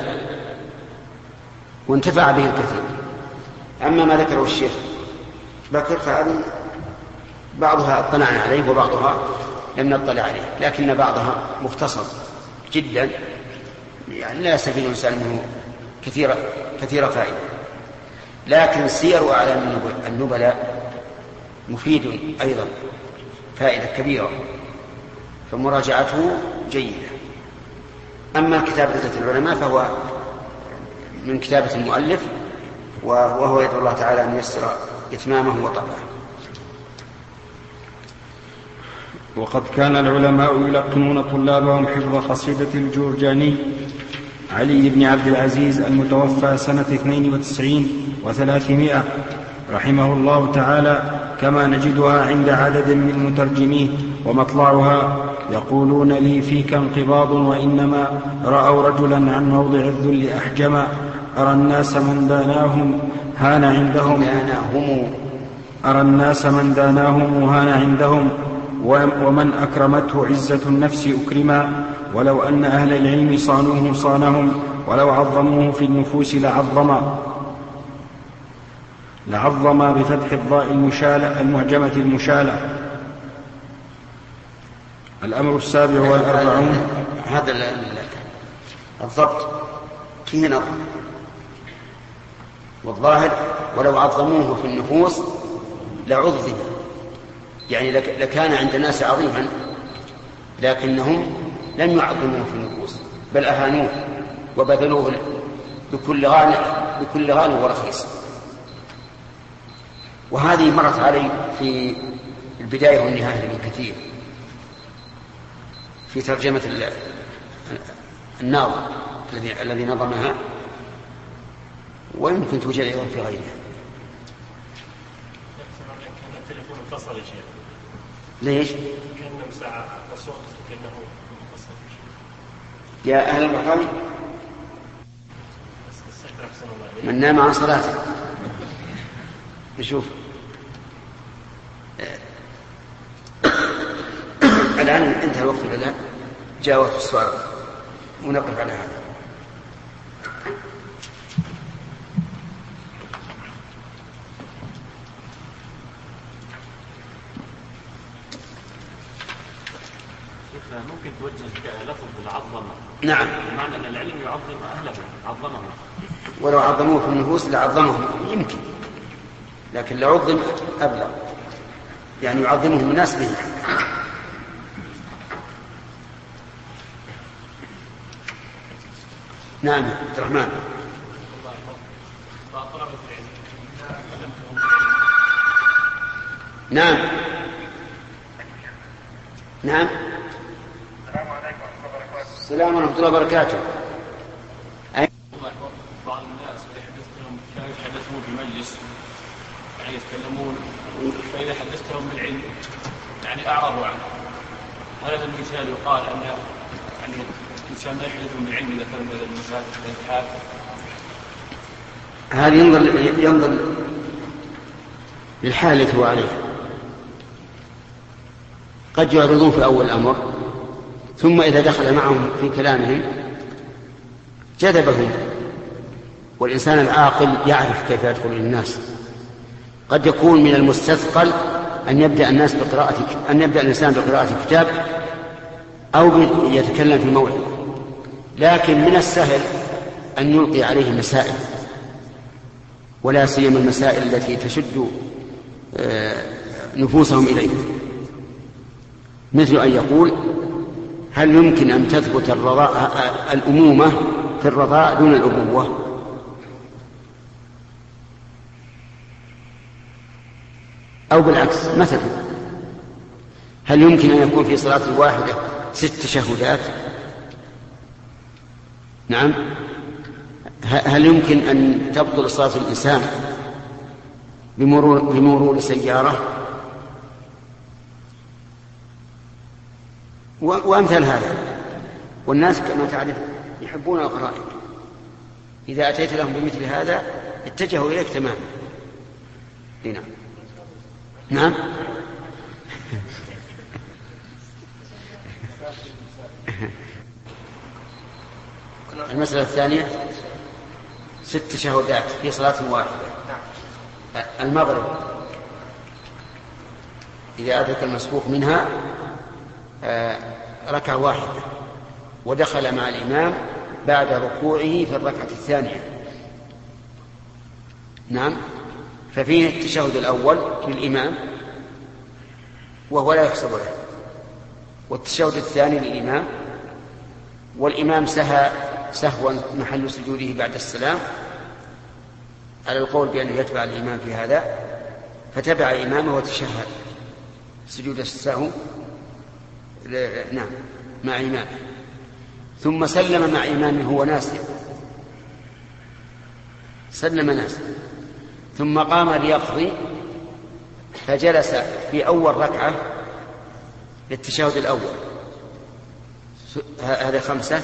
وانتفع به الكثير. أما ما ذكره الشيخ بكر فهذه بعضها اطلعنا عليه وبعضها لم نطلع عليه، لكن بعضها مختصر جدا، يعني لا يستفيد الإنسان منه كثير كثير فائدة. لكن سير أعلام النبلاء مفيد أيضا فائدة كبيرة، فمراجعته جيدة. أما كتاب عزة العلماء فهو من كتابة المؤلف، وهو يدعو الله تعالى أن ييسر إتمامه وطبعه. وقد كان العلماء يلقنون طلابهم حفظ قصيدة الجرجاني علي بن عبد العزيز المتوفى سنة اثنين وتسعين وثلاثمائة رحمه الله تعالى، كما نجدها عند عدد من مترجميه، ومطلعها: يقولون لي فيك انقباض وإنما رأوا رجلا عن موضع الذل أحجما، أرى الناس من داناهم هان عندهم أرى الناس من داناهم هان عندهم ومن أكرمته عزة النفس أكرما، ولو أن أهل العلم صانوه صانهم، ولو عظموه في النفوس لعظما لعظما بفتح الضاء المشالة المعجمة المشالة. الأمر السابع والأربعون. هذا الضبط فيه نظر، والظاهر ولو عظموه في النفوس لعظم، يعني لكان عند الناس عظيما، لكنهم لم يعظموه في النفوس بل أهانوه وبذلوه بكل غال بكل غال ورخيص. وهذه مرت علي في البداية والنهاية من كثير في ترجمة الناظم الذي الذي نظمها، ويمكن توجد أيضا في غيرها. التليفون انفصل يا شيخ. ليش؟ كأنه مساعة الصوت كأنه انفصل. يا أهل الرحمة، من نام عن صلاته نشوف. الآن انتهى الوقت ولا جاوبت السؤال، ونقف على هذا. ممكن توجه لفظ العظمة. نعم. بمعنى أن العلم يعظم أهله، عظمهم. ولو عظموه في النفوس لعظمهم يمكن، لكن لعظم أبلغ، يعني يعظمهم الناس به. نعم عبد الرحمن. نعم نعم. السلام ورحمة الله وبركاته. بعض الناس يحدثهم كانوا يتحدثون في مجلس، يعني يتكلمون، فإذا حدثتهم بالعلم يعني أعرضوا عنه. هذا المثال يقال أن يعني الإنسان لا يحدثهم بالعلم إذا كان هذا المثال في الحال. هذا ينظر ينظر للحال التي هو عليه. قد يعرضون في أول الأمر، ثم إذا دخل معهم في كلامهم جذبهم، والإنسان العاقل يعرف كيف يدخل للناس. قد يكون من المستثقل أن يبدأ الناس بقراءة أن يبدأ الإنسان بقراءة كتاب أو يتكلم في موعظة، لكن من السهل أن يلقي عليه مسائل، ولا سيما المسائل التي تشد نفوسهم إليه، مثل أن يقول: هل يمكن أن تثبت الرضاء الأمومة في الرضاء دون الأبوة؟ أو بالعكس، مثلا هل يمكن أن يكون في صلاة واحدة ست تشهدات؟ نعم. هل يمكن أن تبطل صلاة الإنسان بمرور, بمرور سيارة؟ وأمثال هذا. والناس كما تعرف يحبون الغرائب، إذا أتيت لهم بمثل هذا اتجهوا إليك تماما. نعم نعم. المسألة الثانية: ست تشهدات في صلاة واحدة. المغرب إذا أدرك المسبوق منها ركعة واحدة، ودخل مع الإمام بعد ركوعه في الركعة الثانية. نعم. ففيه التشهد الأول للإمام وهو لا يحسب له، والتشهد الثاني للإمام، والإمام سهى سهوا محل سجوده بعد السلام، على القول بأنه يتبع الإمام في هذا، فتبع إمامه وتشهد سجود السهو نعم مع إمامه. ثم سلم مع إمامه هو ناسي، سلم ناسي، ثم قام ليقضي فجلس في أول ركعة للتشهد الأول، هذا خمسة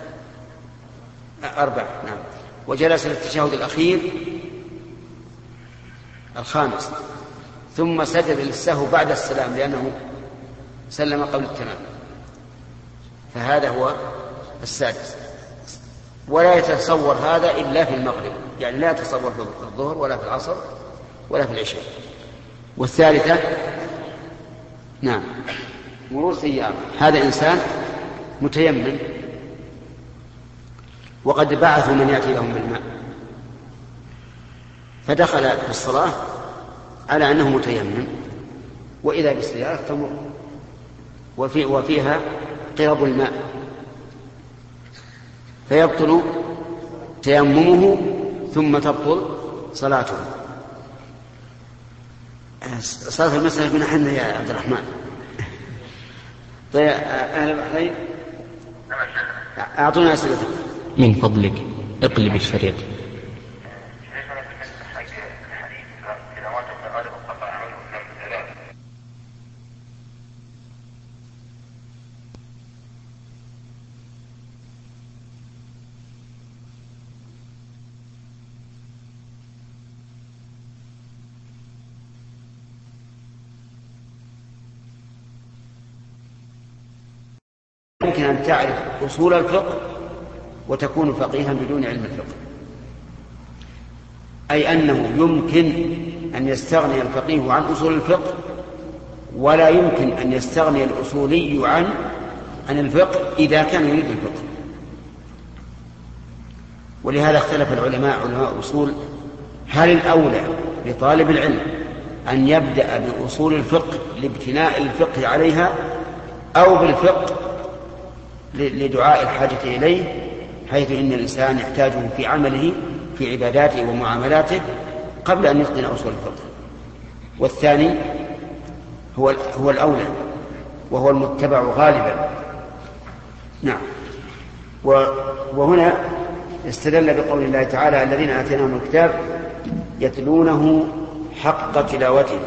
أربعة نعم، وجلس للتشهد الأخير الخامس، ثم سجد للسهو بعد السلام لأنه سلم قبل التمام، فهذا هو السادس. ولا يتصور هذا إلا في المغرب، يعني لا يتصور في الظهر ولا في العصر ولا في العشاء. والثالثة نعم مرور سيارة، هذا إنسان متيمم وقد بعثوا من يأتي لهم بالماء، فدخل في الصلاة على أنه متيمم، وإذا بالسيارة تمر وفي وفيها قرب الماء، فيبطل تيممه ثم تبطل صلاته. صلاة المسألة بنا حنا يا عبد الرحمن. طيب أهلا البحرين، أعطونا أسئلتكم من فضلك، اقلب الشريط. يمكن أن تعرف أصول الفقه وتكون فقيها بدون علم الفقه، أي أنه يمكن أن يستغني الفقيه عن أصول الفقه، ولا يمكن أن يستغني الأصولي عن عن الفقه إذا كان يريد الفقه. ولهذا اختلف العلماء علماء الأصول هل الأولى لطالب العلم أن يبدأ بأصول الفقه لابتناء الفقه عليها، أو بالفقه لدعاء الحاجة إليه، حيث إن الإنسان يحتاجه في عمله في عباداته ومعاملاته قبل أن يتقن أصول الفقه. والثاني هو هو الأولى وهو المتبع غالبا. نعم. وهنا استدل بقول الله تعالى الذين آتيناهم الكتاب يتلونه حق تلاوته.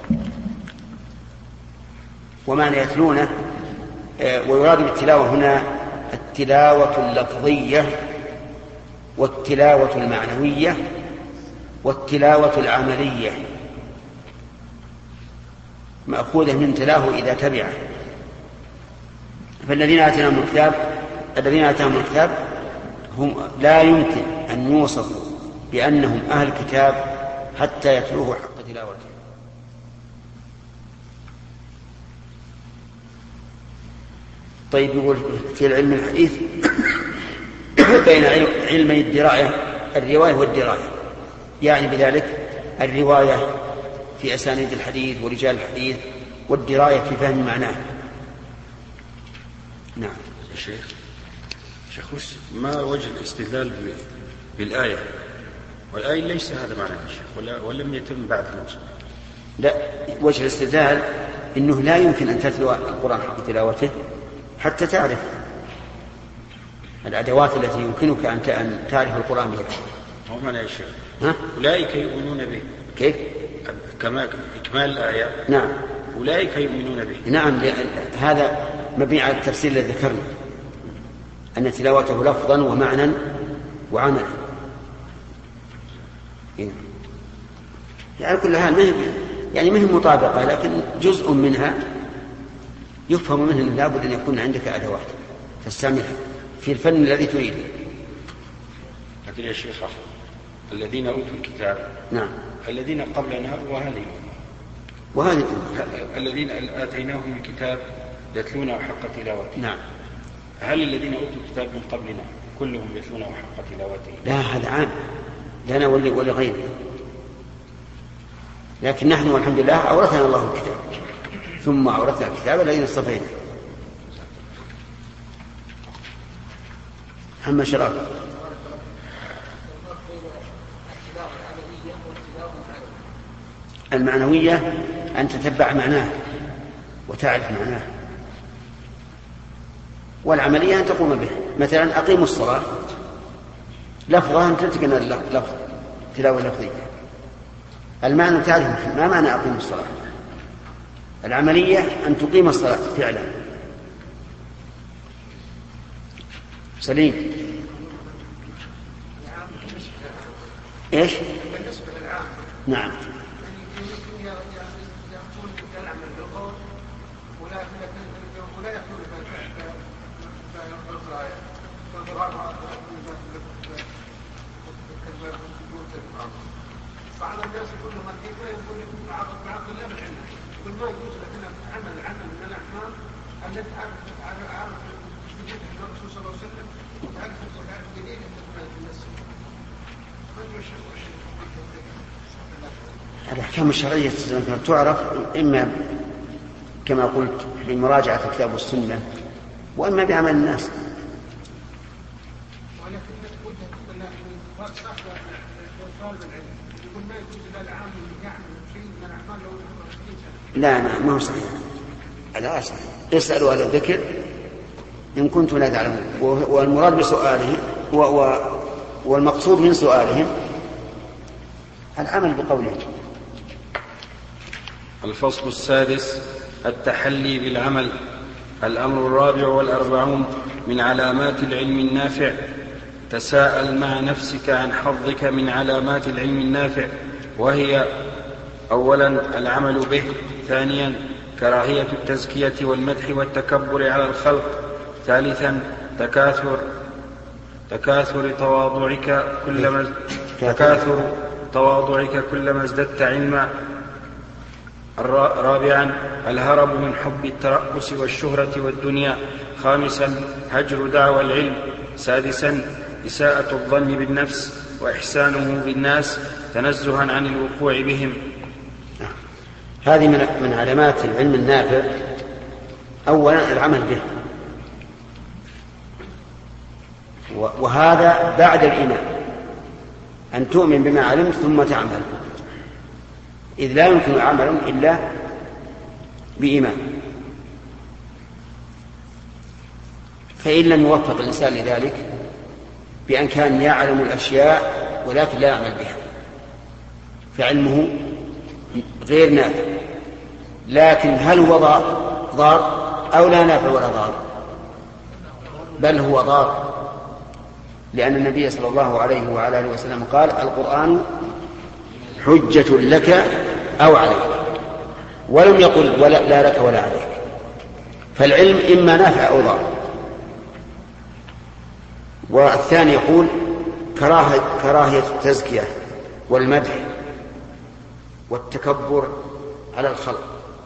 ومعنى يتلونه ويراد بالتلاوة هنا التلاوة اللفظية والتلاوة المعنوية والتلاوة العملية، مأخوذة من تلاه إذا تبعه. فالذين آتيناهم الكتاب الذين آتاهم الكتاب هم لا يمكن أن يوصفوا بأنهم أهل كتاب حتى يتلوه حق تلاوته. طيب يقول في العلم الحديث بين علمي الدراية الرواية والدراية، يعني بذلك الرواية في أسانيد الحديث ورجال الحديث، والدراية في فهم معناه. نعم يا شيخ. شيخ ما وجه الاستدلال بالآية؟ والآية ليس هذا معناه يا شيخ، ولا ولم يتم بعد الموسم. لا، وجه الاستدلال إنه لا يمكن أن تتلو القرآن حق تلاوته حتى تعرف الأدوات التي يمكنك أن تعرف القرآن بها. هو معنى يا شيخ ها؟ أولئك يؤمنون به. كيف؟ كما إكمال الآية. نعم. أولئك يؤمنون به. نعم، هذا مبني على التفسير الذي ذكرنا أن تلاوته لفظا ومعنى وعملا. يعني كل هذا يعني منه مطابقة، لكن جزء منها يفهم منه أن لابد أن يكون عندك أدوات تستعملها في الفن الذي تريده. لكن يا شيخ الذين أوتوا الكتاب نعم الذين قبلنا وهذه وهذه الذين آتيناهم الكتاب يتلونه حق تلاوته. نعم. هل الذين أوتوا الكتاب من قبلنا كلهم يتلونه حق تلاوته؟ لا، هذا عام لنا ولغيرنا، لكن نحن والحمد لله أورثنا الله الكتاب ثم أورثنا الكتاب الذين اصطفينا. محمد شرف. المعنوية أن تتبع معناه وتعرف معناه، والعملية أن تقوم به. مثلا أقيموا الصلاة لفظها أن تتقن اللفظ تلاوة لفظية، المعنى تعرف ما معنى أقيموا الصلاة. العملية أن تقيم الصلاة فعلا. سليم. إيش؟ بالنسبة للعام نعم. يكون يعمل بالقول ولا ولا يكون بالقراءة بعض الناس يقول لهم كيف يقول بعقد بعقد الله بالعلم يقول ما يجوز لنا عمل عمل من الأعمال التي عرف عرف جديد الرسول صلى الله عليه وسلم وتعرف تعرف جديد في الناس. ما يجوز شيء. الأحكام الشرعية تعرف إما كما قلت بمراجعة الكتاب والسنة وإما بعمل الناس. لا لا ما هو صحيح. لا صحيح. اسألوا أهل الذكر إن كنتم لا تعلمون. والمراد بسؤالهم والمقصود من سؤالهم العمل بقولهم. الفصل السادس التحلي بالعمل. الأمر الرابع والأربعون من علامات العلم النافع. تساءل مع نفسك عن حظك من علامات العلم النافع، وهي أولا العمل به، ثانيا كراهية التزكية والمدح والتكبر على الخلق، ثالثا تكاثر تكاثر تواضعك كلما تكاثر تواضعك كلما ازددت علما، رابعا الهرب من حب الترأس والشهرة والدنيا، خامسا هجر دعوى العلم، سادسا إساءة الظن بالنفس وإحسانه بالناس تنزها عن الوقوع بهم. هذه من علامات العلم النافع. أولا العمل به، وهذا بعد الإيمان، أن تؤمن بما علمت ثم تعمل، إذ لا يمكن عمل إلا بإيمان. فإن لم يوفق الإنسان لذلك بأن كان يعلم الأشياء ولكن لا يعمل بها فعلمه غير نافع. لكن هل هو ضار أو لا نافع ولا ضار؟ بل هو ضار، لأن النبي صلى الله عليه وعلى آله وسلم قال القرآن حجة لك أو عليك، ولم يقل ولا لا لك ولا عليك. فالعلم إما نافع أو ضار. والثاني يقول كراهية, كراهية التزكية والمدح والتكبر على الخلق،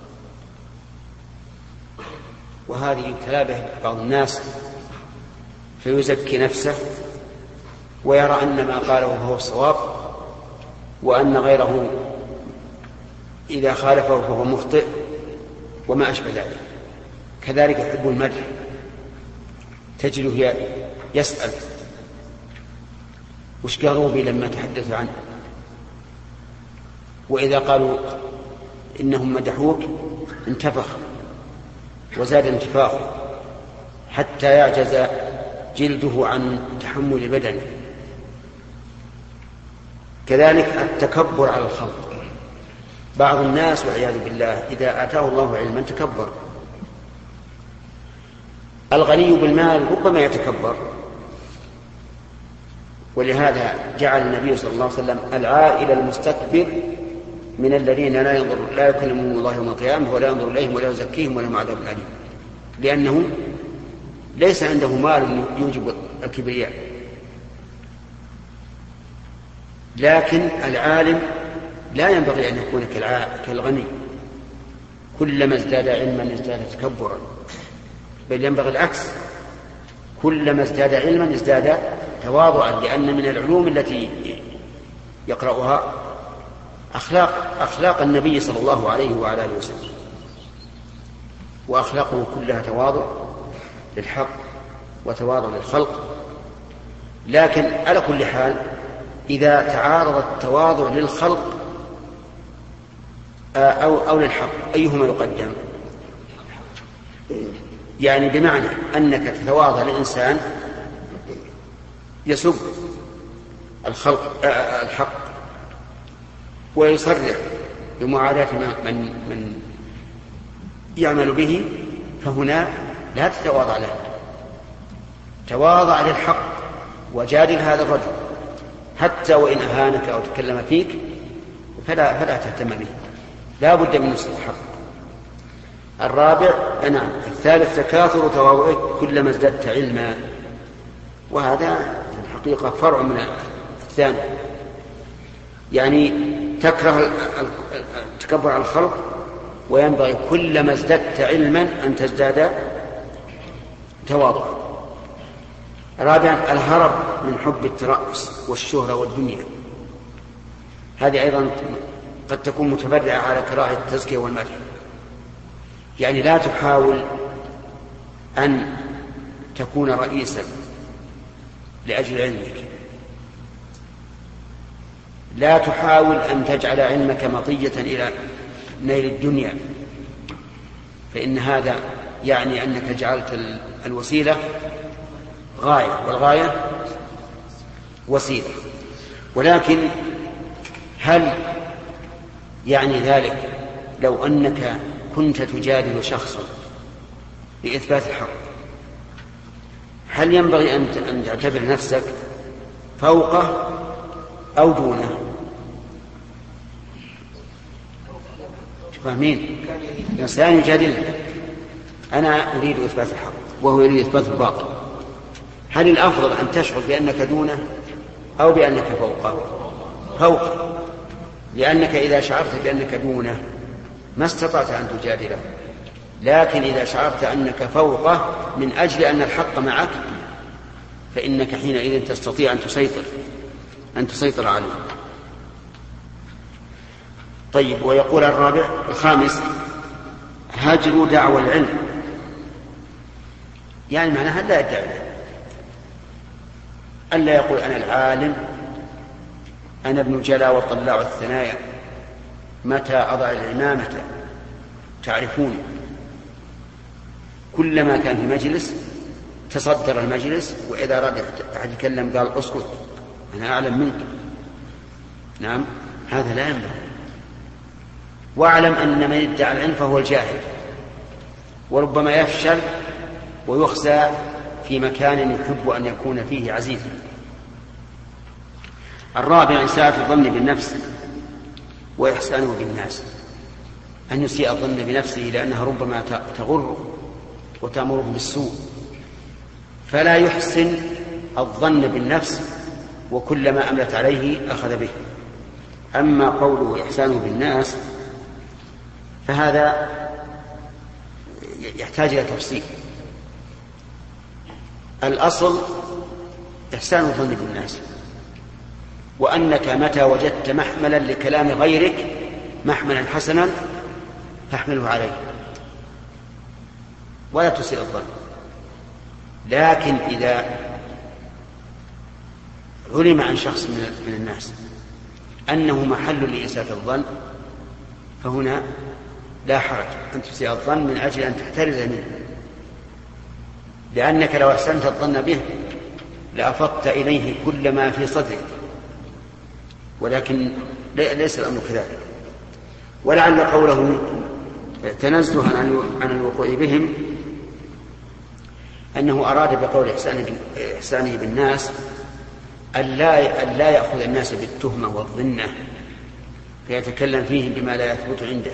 وهذه يبتلى به بعض الناس فيزكي نفسه ويرى أن ما قاله هو الصواب، وأن غيره إذا خالفه فهو مخطئ وما أشبه ذلك. كذلك يحب المدح، تجده يسأل وش قالوا بي لما تحدثوا عنه، وإذا قالوا إنهم مدحوك انتفخ وزاد انتفاخه حتى يعجز جلده عن تحمل بدنه. كذلك التكبر على الخلق. بعض الناس والعياذ بالله إذا آتاه الله علما تكبر. الغني بالمال ربما يتكبر، ولهذا جعل النبي صلى الله عليه وسلم العائل المستكبر من الذين لا ينظر لا يكلمهم الله يوم القيامة ولا ينظر إليهم ولا يزكيهم ولهم عذاب أليم، لأنه ليس عنده مال يوجب الكبرياء. لكن العالم لا ينبغي أن يكون كالغني، كلما ازداد علما ازداد تكبرا، بل ينبغي العكس، كلما ازداد علما ازداد تواضعا، لأن من العلوم التي يقرأها أخلاق أخلاق النبي صلى الله عليه وعلى آله وسلم، وأخلاقه كلها تواضع للحق وتواضع للخلق. لكن على كل حال إذا تعارض التواضع للخلق أو, أو للحق أيهما يقدم؟ يعني بمعنى أنك تتواضع لإنسان يسب الخلق الحق ويصرح بمعاداة من من يعمل به، فهنا لا تتواضع له، تواضع للحق وجادل هذا الرجل حتى وإن أهانك أو تكلم فيك فلا, فلا تهتم به، لا بد من نصرة الحق. الرابع نعم الثالث تكاثر تواضعك كلما ازددت علما، وهذا في الحقيقة فرع من الثاني، يعني تكره التكبر على الخلق، وينبغي كلما ازددت علما أن تزداد تواضع. رابعا الهرب من حب الترأس والشهرة والدنيا، هذه أيضا قد تكون متبرعة على كراهة التزكية والمدح، يعني لا تحاول أن تكون رئيسا لأجل علمك، لا تحاول أن تجعل علمك مطية إلى نيل الدنيا، فإن هذا يعني أنك جعلت الوسيلة غاية والغاية وسيلة. ولكن هل يعني ذلك لو أنك كنت تجادل شخصا لإثبات الحق، هل ينبغي أن تعتبر نفسك فوقه أو دونه؟ فاهمين؟ الإنسان يجادلك، أنا أريد إثبات الحق وهو يريد إثبات الباطل، هل الأفضل أن تشعر بأنك دونه أو بأنك فوقه؟ فوقه، لأنك إذا شعرت بأنك دونه ما استطعت أن تجادله، لكن إذا شعرت أنك فوقه من أجل أن الحق معك فإنك حينئذ تستطيع أن تسيطر أن تسيطر عليه. طيب، ويقول الرابع الخامس هجر دعوى العلم، يعني معناها لا يدعي، ألا يقول أنا العالم، أنا ابن جلا وطلاع الثنايا، متى أضع العمامة تعرفوني. كلما كان في مجلس تصدر المجلس، وإذا أراد أحد يتكلم قال أسكت أنا أعلم منك. نعم، هذا لا ينبغي. واعلم أن من ادعى العلم فهو الجاهل، وربما يفشل ويخزى في مكان يحب أن يكون فيه عزيزا. الرابع إساءة الظن بالنفس وإحسانه بالناس، أن يسيء الظن بنفسه لأنها ربما تغر وتأمره بالسوء، فلا يحسن الظن بالنفس، وكلما أملت عليه أخذ به. أما قوله إحسانه بالناس فهذا يحتاج إلى تفصيل. الأصل إحسان الظن بالناس، وأنك متى وجدت محملا لكلام غيرك محملا حسنا فاحمله عليه ولا تسيء الظن. لكن إذا علم عن شخص من الناس أنه محل لإساءة الظن فهنا لا حرج أن تسيء الظن من أجل أن تحترز منه، لأنك لو أحسنت الظن به لأفضت إليه كل ما في صدرك، ولكن ليس الأمر كذلك. ولعل قوله تنزها عن الوقوع بهم أنه أراد بقول إحسانه بالناس أن لا يأخذ الناس بالتهمة والظنة فيتكلم فيهم بما لا يثبت عنده.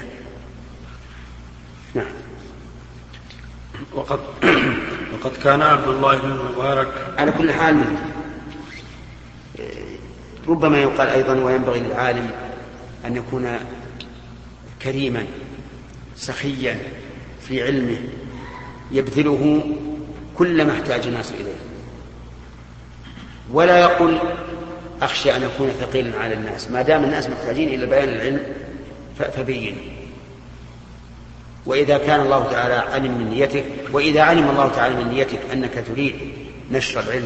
نعم. وقد, وقد كان عبد الله بن المبارك على كل حال ربما يقال أيضا وينبغي للعالم أن يكون كريما سخيا في علمه يبذله كل ما احتاج الناس إليه، ولا يقول أخشى أن أكون ثقيلا على الناس، ما دام الناس محتاجين إلى بيان العلم فبين. وإذا كان الله تعالى علم من نيتك، وإذا علم الله تعالى من نيتك أنك تريد نشر العلم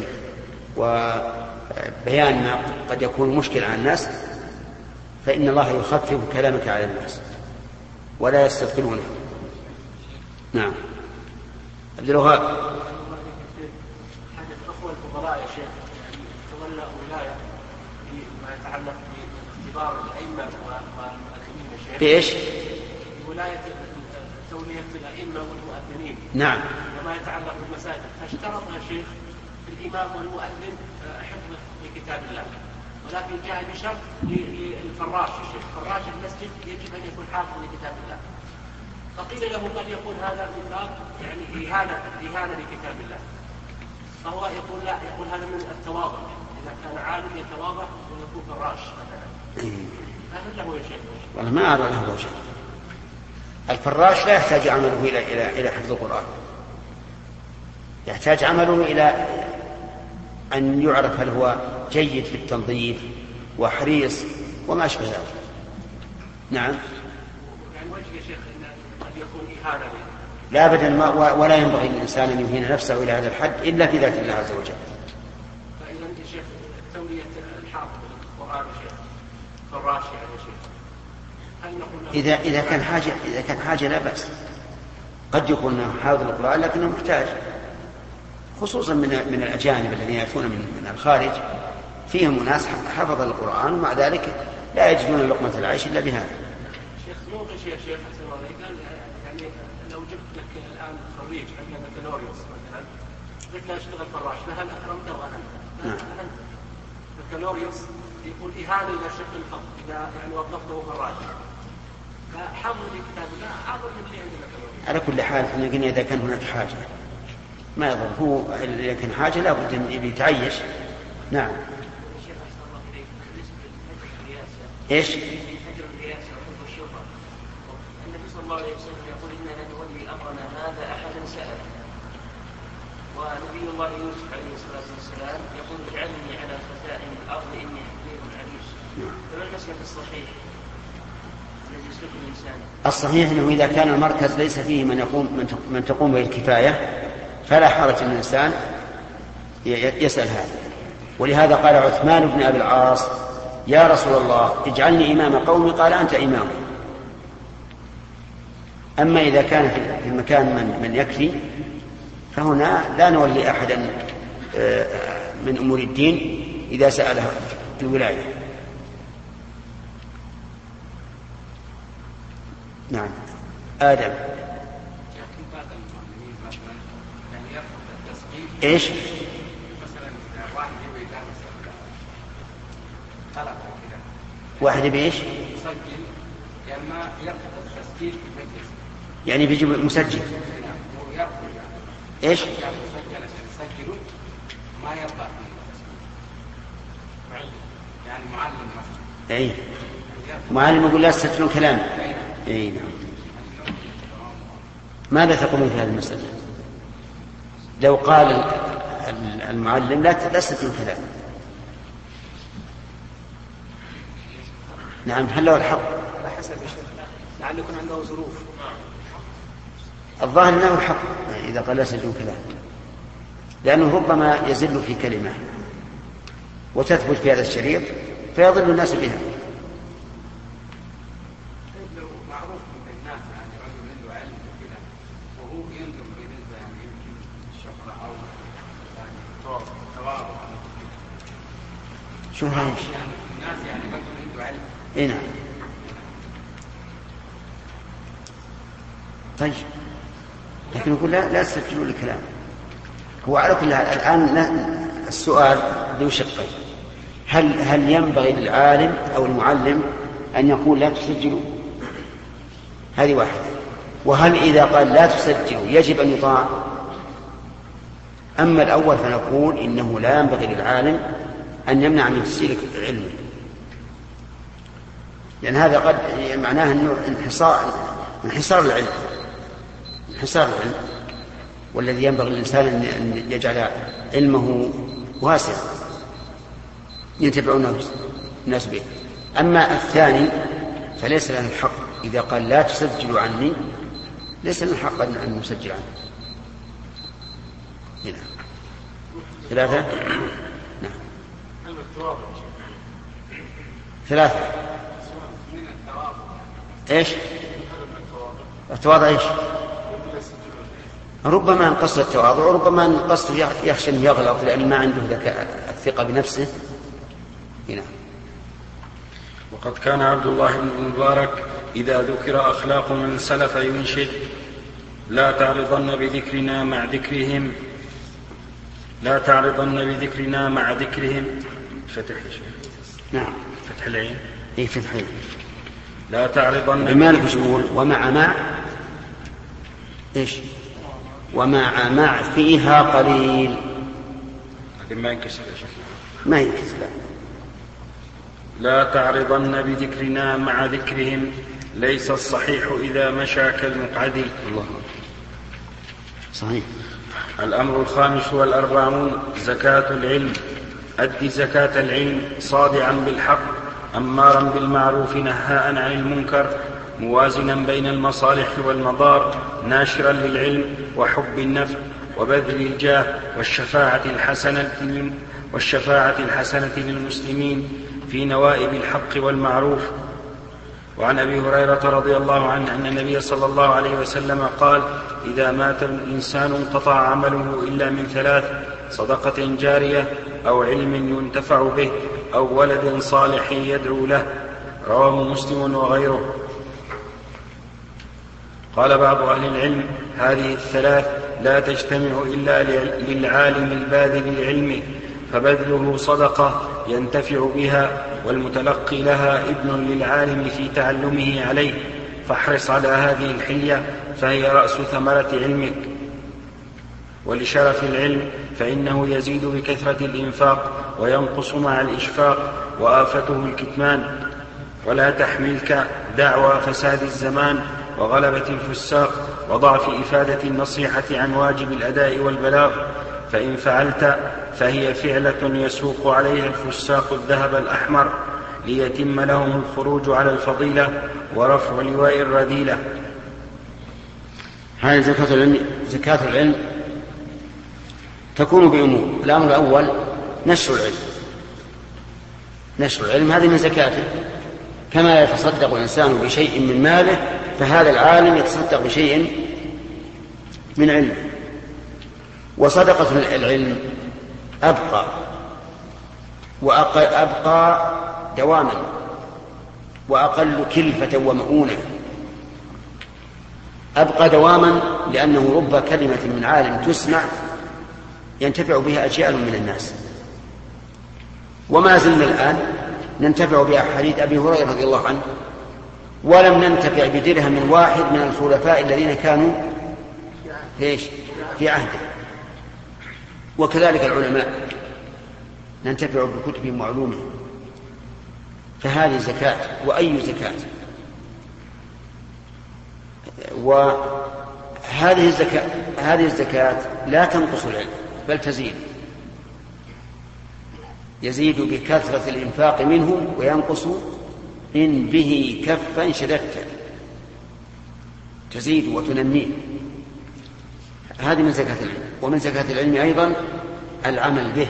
وبيان ما قد يكون مشكل على الناس فإن الله يخفف كلامك على الناس ولا يستثقلونه. نعم. عبد الوهاب. حدث أخوة الفضلاء يا شيخ يعني تولى ولاية فيما يتعلق باختبار الأئمة والمؤذنين يا شيخ. بإيش؟ ولاية تولية الأئمة والمؤذنين. نعم. وما يتعلق بالمساجد، فاشترط يا شيخ الإمام والمؤذن حفظ لكتاب الله، ولكن جاء بشرط للفراش يا شيخ، فراش المسجد يجب أن يكون حافظ لكتاب الله. فقيل له قد يكون هذا من باب يعني إهانة إهانة لكتاب الله، فهو يقول لا، يقول هذا من التواضع، إذا كان عالم يتواضع ويكون فراش مثلا. هل له يا شيخ؟ والله ما أرى له وجه. الفراش لا يحتاج عمله إلى إلى إلى حفظ القرآن، يحتاج عمله إلى أن يعرف هل هو جيد في التنظيف وحريص وما أشبه ذلك. نعم. يعني وجه يا شيخ أن قد يكون إهانة لا أبدا، ولا ينبغي للإنسان أن يهين نفسه إلى هذا الحد إلا في ذات الله عز وجل. فإذا يا شيخ تولية الحافظ للقرآن يا شيخ فراش يعني يا شيخ، هل نقول إذا إذا كان حاجة إذا كان حاجة لا بأس. قد يكون حافظ القرآن لكنه محتاج، خصوصا من من الأجانب الذين يأتون من من الخارج، فيهم ناس حفظ القرآن ومع ذلك لا يجدون لقمة العيش إلا بهذا. شيخ نوقش يا شيخ حسن الله قال يعني لو جبت لك الآن خريج عندنا بكالوريوس مثلا، قلت له اشتغل فراش، فهل أكرمته وأنت؟ نعم. بكالوريوس يقول إهانة إلى شيخ الفضل إذا يعني وظفته فراش، فحافظ لكتاب الله حافظ من اللي عنده بكالوريوس. على كل حال احنا قلنا إذا كان هناك حاجة ما يضر، هو إذا كان حاجة لا بد أن يتعيش. نعم. إيش؟ حجر الرياسة وحب الشرطة، النبي صلى الله عليه وسلم يقول إننا نولي أمرنا هذا أحدا سأل، ونبي الله يوسف عليه الصلاة والسلام يقول اجعلني على خزائن الأرض إني حفيظ عليم. فما المسلك الصحيح الذي يسلك الإنسان؟ الصحيح أنه إذا كان المركز ليس فيه من يقوم من تقوم به الكفاية فلا حرج أن الإنسان يسأل هذا. ولهذا قال عثمان بن أبي العاص يا رسول الله اجعلني إمام قومي، قال أنت إمام. أما إذا كان في المكان من, من يكفي فهنا لا نولي أحدا من أمور الدين إذا سألها في الولاية. نعم. آدم. إيش؟ واحد بإيش؟ يسجل لما يرفض التسجيل في المجلس، يعني بيجيب مسجل. ويرفض يعني إيش؟ يعني مسجل عشان يسجلوا ما يرضى يعني معلم مثلا. أي معلم يقول لا تسجلون كلامي. أي نعم. ماذا تقولون في هذه المسألة؟ لو قال المعلم لا تسجلون كلامي، نعم، هل له الحق؟ على حسب لعل يكون عنده ظروف. الظاهر أنه الحق إذا قال لا تسجلون كلامي، لأنه ربما يزل في كلمة وتثبت في هذا الشريط فيضل الناس بها. معروف من الناس يعني رجل عنده علم وكذا وهو ينظر بالنسبة يعني يمكن الشهرة أو يعني تواضع. شو هاي؟ يعني الناس يعني رجل عنده علم. إيه نعم. طيب لكن يقول لا لا تسجلوا الكلام. هو على كل حال الآن السؤال ذو شقين، هل هل ينبغي للعالم أو المعلم أن يقول لا تسجلوا؟ هذه واحدة. وهل إذا قال لا تسجلوا يجب أن يطاع؟ أما الأول فنقول إنه لا ينبغي للعالم أن يمنع من تسجيل علمه، لأن هذا قد معناه أنه انحصار انحصار العلم انحصار العلم والذي ينبغي للإنسان أن يجعل علمه واسعا ينتفع الناس به. أما الثاني فليس له الحق إذا قال لا تسجلوا عني، ليس له الحق أن نسجل عنه. هنا ثلاثة. نعم. ثلاثة. ايش؟ التواضع ايش؟ ربما انقص التواضع وربما انقص يخشى أن يغلط لأن ما عنده ذكاء الثقة بنفسه. هنا. وقد كان عبد الله بن المبارك إذا ذكر أخلاق من سلف ينشد: لا تعرضن بذكرنا مع ذكرهم لا تعرضن بذكرنا مع ذكرهم. فتح نعم فتح العين. اي فتح العين. لا تعرضن بمالك شغول ومع مع ايش ومع مع فيها قليل. لكن ما ينكسر يا شيخ. ما ينكسر. لا تعرضن بذكرنا مع ذكرهم ليس الصحيح إذا مشى كالمقعد. الله صحيح. الأمر الخامس والأربعون زكاة العلم. أد زكاة العلم صادعا بالحق أمارا بالمعروف نهاء عن المنكر موازنا بين المصالح والمضار ناشرا للعلم وحب النفع وبذل الجاه والشفاعة الحسنة والشفاعة الحسنة للمسلمين في نوائب الحق والمعروف. وعن أبي هريرة رضي الله عنه أن النبي صلى الله عليه وسلم قال: إذا مات الإنسان انقطع عمله إلا من ثلاث: صدقة جارية أو علم ينتفع به أو ولد صالح يدعو له. رواه مسلم وغيره. قال بعض أهل العلم: هذه الثلاث لا تجتمع إلا للعالم الباذل العلم، فبذله صدقة ينتفع بها، والمتلقي لها ابن للعالم في تعلمه عليه، فاحرص على هذه الحلية فهي رأس ثمرة علمك. ولشرف العلم فإنه يزيد بكثرة الإنفاق وينقص مع الإشفاق، وآفته الكتمان. ولا تحملك دعوى فساد الزمان وغلبة الفساق وضعف إفادة النصيحة عن واجب الأداء والبلاغ، فإن فعلت فهي فعلة يسوق عليها الفساق الذهب الأحمر ليتم لهم الخروج على الفضيلة ورفع لواء الرذيلة. هذه زكاة العلم. زكاة العلم تكون بأمور. الأمر الأول نشر العلم. نشر العلم هذه من زكاته، كما يتصدق الإنسان بشيء من ماله فهذا العالم يتصدق بشيء من علمه. وصدقة العلم أبقى وأبقى دواما وأقل كلفة ومؤونة. أبقى دواما لأنه رب كلمة من عالم تسمع ينتفع بها أجيال من الناس. وما زلنا الآن ننتفع بأحاديث أبي هريرة رضي الله عنه، ولم ننتفع بدرهم من واحد من الخلفاء الذين كانوا ليش في عهده. وكذلك العلماء ننتفع بكتبهم وعلومهم. فهذه زكاة. وأي زكاة؟ وهذه الزكاة هذه الزكاة لا تنقص العلم بل تزيد. يزيد بكثرة الإنفاق منه وينقص إن به كفا شددت. تزيد وتنميه. هذه من زكاة العلم. ومن زكاة العلم أيضا العمل به،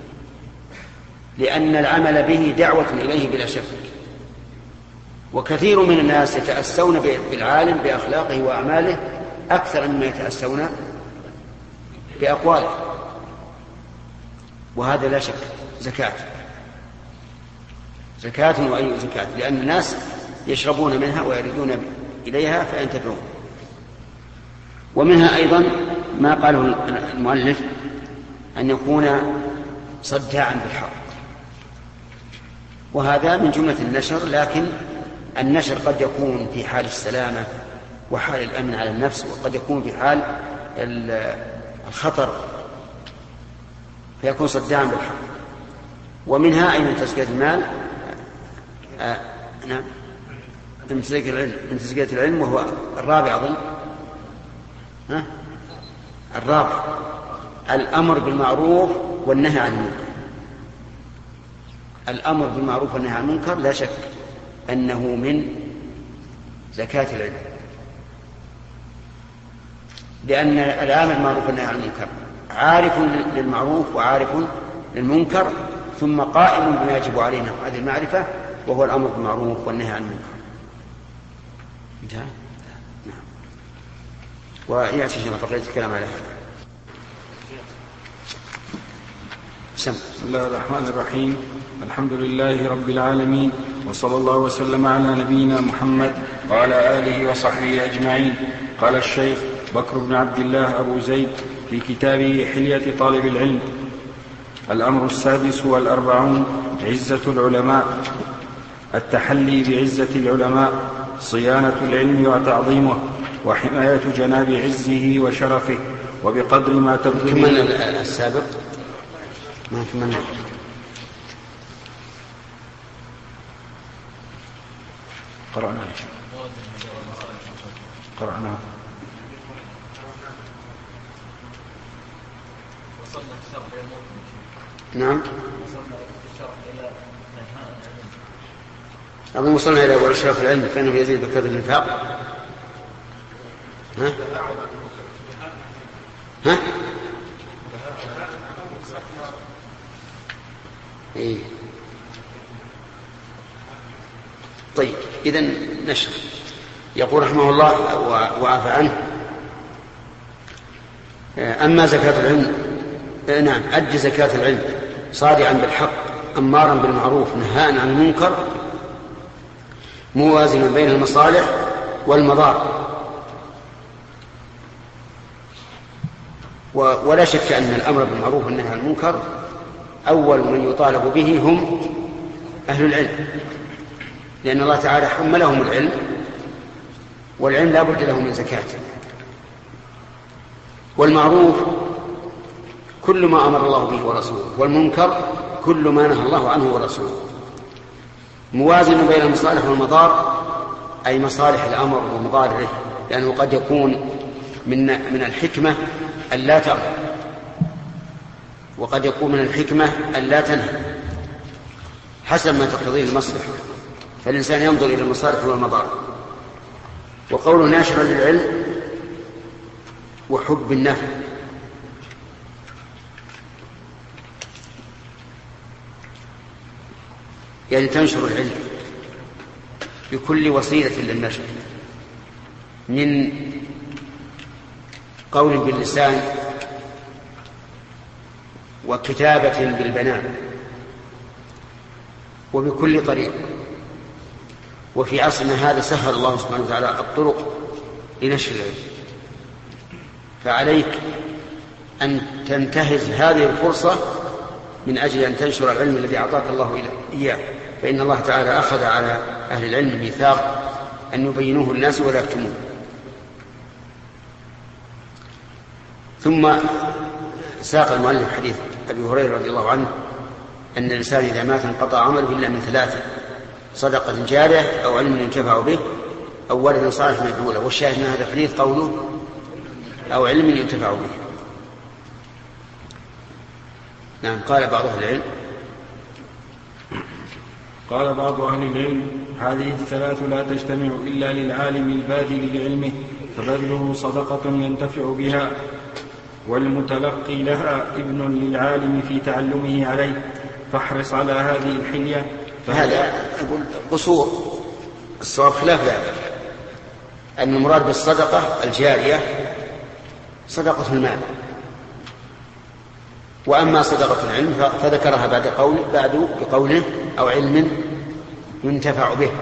لأن العمل به دعوة إليه بلا شك. وكثير من الناس يتأسون بالعالم بأخلاقه وأعماله أكثر مما يتأسون بأقواله، وهذا لا شك زكاة. زكاة وأي زكاة، لأن الناس يشربون منها ويريدون إليها فينتفعون. ومنها أيضا ما قاله المؤلف أن يكون صداعا بالحق، وهذا من جملة النشر. لكن النشر قد يكون في حال السلامة وحال الأمن على النفس، وقد يكون في حال الخطر فيكون صداعا بالحق. ومنها أي من تزكية المال آه نعم من تزكية العلم من تزكية العلم وهو الرابع أظن ها الرابع الأمر بالمعروف والنهي عن المنكر. الأمر بالمعروف والنهي عن المنكر لا شك أنه من زكاة العلم، لأن الآمر بالمعروف والنهي عن المنكر عارف للمعروف وعارف للمنكر، ثم قائم بما يجب علينا هذه المعرفة وهو الأمر بالمعروف والنهي عن المنكر. انتهى. نعم. ويأتي شيء بقية الكلام على هذا. بسم الله الرحمن الرحيم. الحمد لله رب العالمين، وصلى الله وسلم على نبينا محمد وعلى آله وصحبه أجمعين. قال الشيخ بكر بن عبد الله أبو زيد في كتابه حلية طالب العلم: الأمر السادس والأربعون: عزة العلماء. التحلي بعزة العلماء، صيانة العلم وتعظيمه، وحماية جناب عزه وشرفه، وبقدر ما تبذل. كمان السابق ما كمان قرأنا قرأنا نعم. أظن وصلنا إلى أول شرف العلم فإنه يزيد بكثرة الإنفاق. ها؟ ها؟ إيه. طيب إذن نشر. يقول رحمه الله وعافى عنه: أما زكاة العلم، نعم، أد زكاة العلم صادعا بالحق أمارا بالمعروف نهاء عن المنكر موازنا بين المصالح والمضار. ولا شك أن الأمر بالمعروف والنهي عن المنكر أول من يطالب به هم أهل العلم، لأن الله تعالى حملهم العلم، والعلم لا بد له من زكاة. والمعروف كل ما أمر الله به ورسوله، والمنكر كل ما نهى الله عنه ورسوله. موازن بين المصالح والمضار، أي مصالح الأمر ومضاره، لأنه قد يكون من من الحكمة ألا تأمر، وقد يكون من الحكمة ألا تنهى، حسب ما تقتضيه المصلحة، فالإنسان ينظر إلى المصالح والمضار. وقوله ناشرا للعلم وحب النفع، يعني تنشر العلم بكل وسيلة للنشر، من قول باللسان وكتابة بالبنان وبكل طريق. وفي عصرنا هذا سهل الله سبحانه وتعالى الطرق لنشر العلم، فعليك أن تنتهز هذه الفرصة من أجل أن تنشر العلم الذي أعطاك الله إياه، فإن الله تعالى أخذ على أهل العلم ميثاق أن يبينوه الناس ولا يكتموه. ثم ساق المؤلف حديث أبي هريرة رضي الله عنه أن الإنسان إذا مات انقطع عمله إلا من ثلاثة: صدقة جارية أو علم ينتفع به أو ولد صالح يدعو له. والشاهد من هذا الحديث قوله أو علم ينتفع به. نعم. قال بعض أهل العلم قال بعض أهل العلم: هذه الثلاث لا تجتمع إلا للعالم الباذل لعلمه، فبذله صدقة ينتفع بها، والمتلقي لها ابن للعالم في تعلمه عليه، فاحرص على هذه الحلية. فهذا أقول قصور. الصواب خلاف ذلك، أن المراد بالصدقة الجارية صدقة المال، وأما صدقة العلم فذكرها بعد قول بعد بقوله أو علم ينتفع به.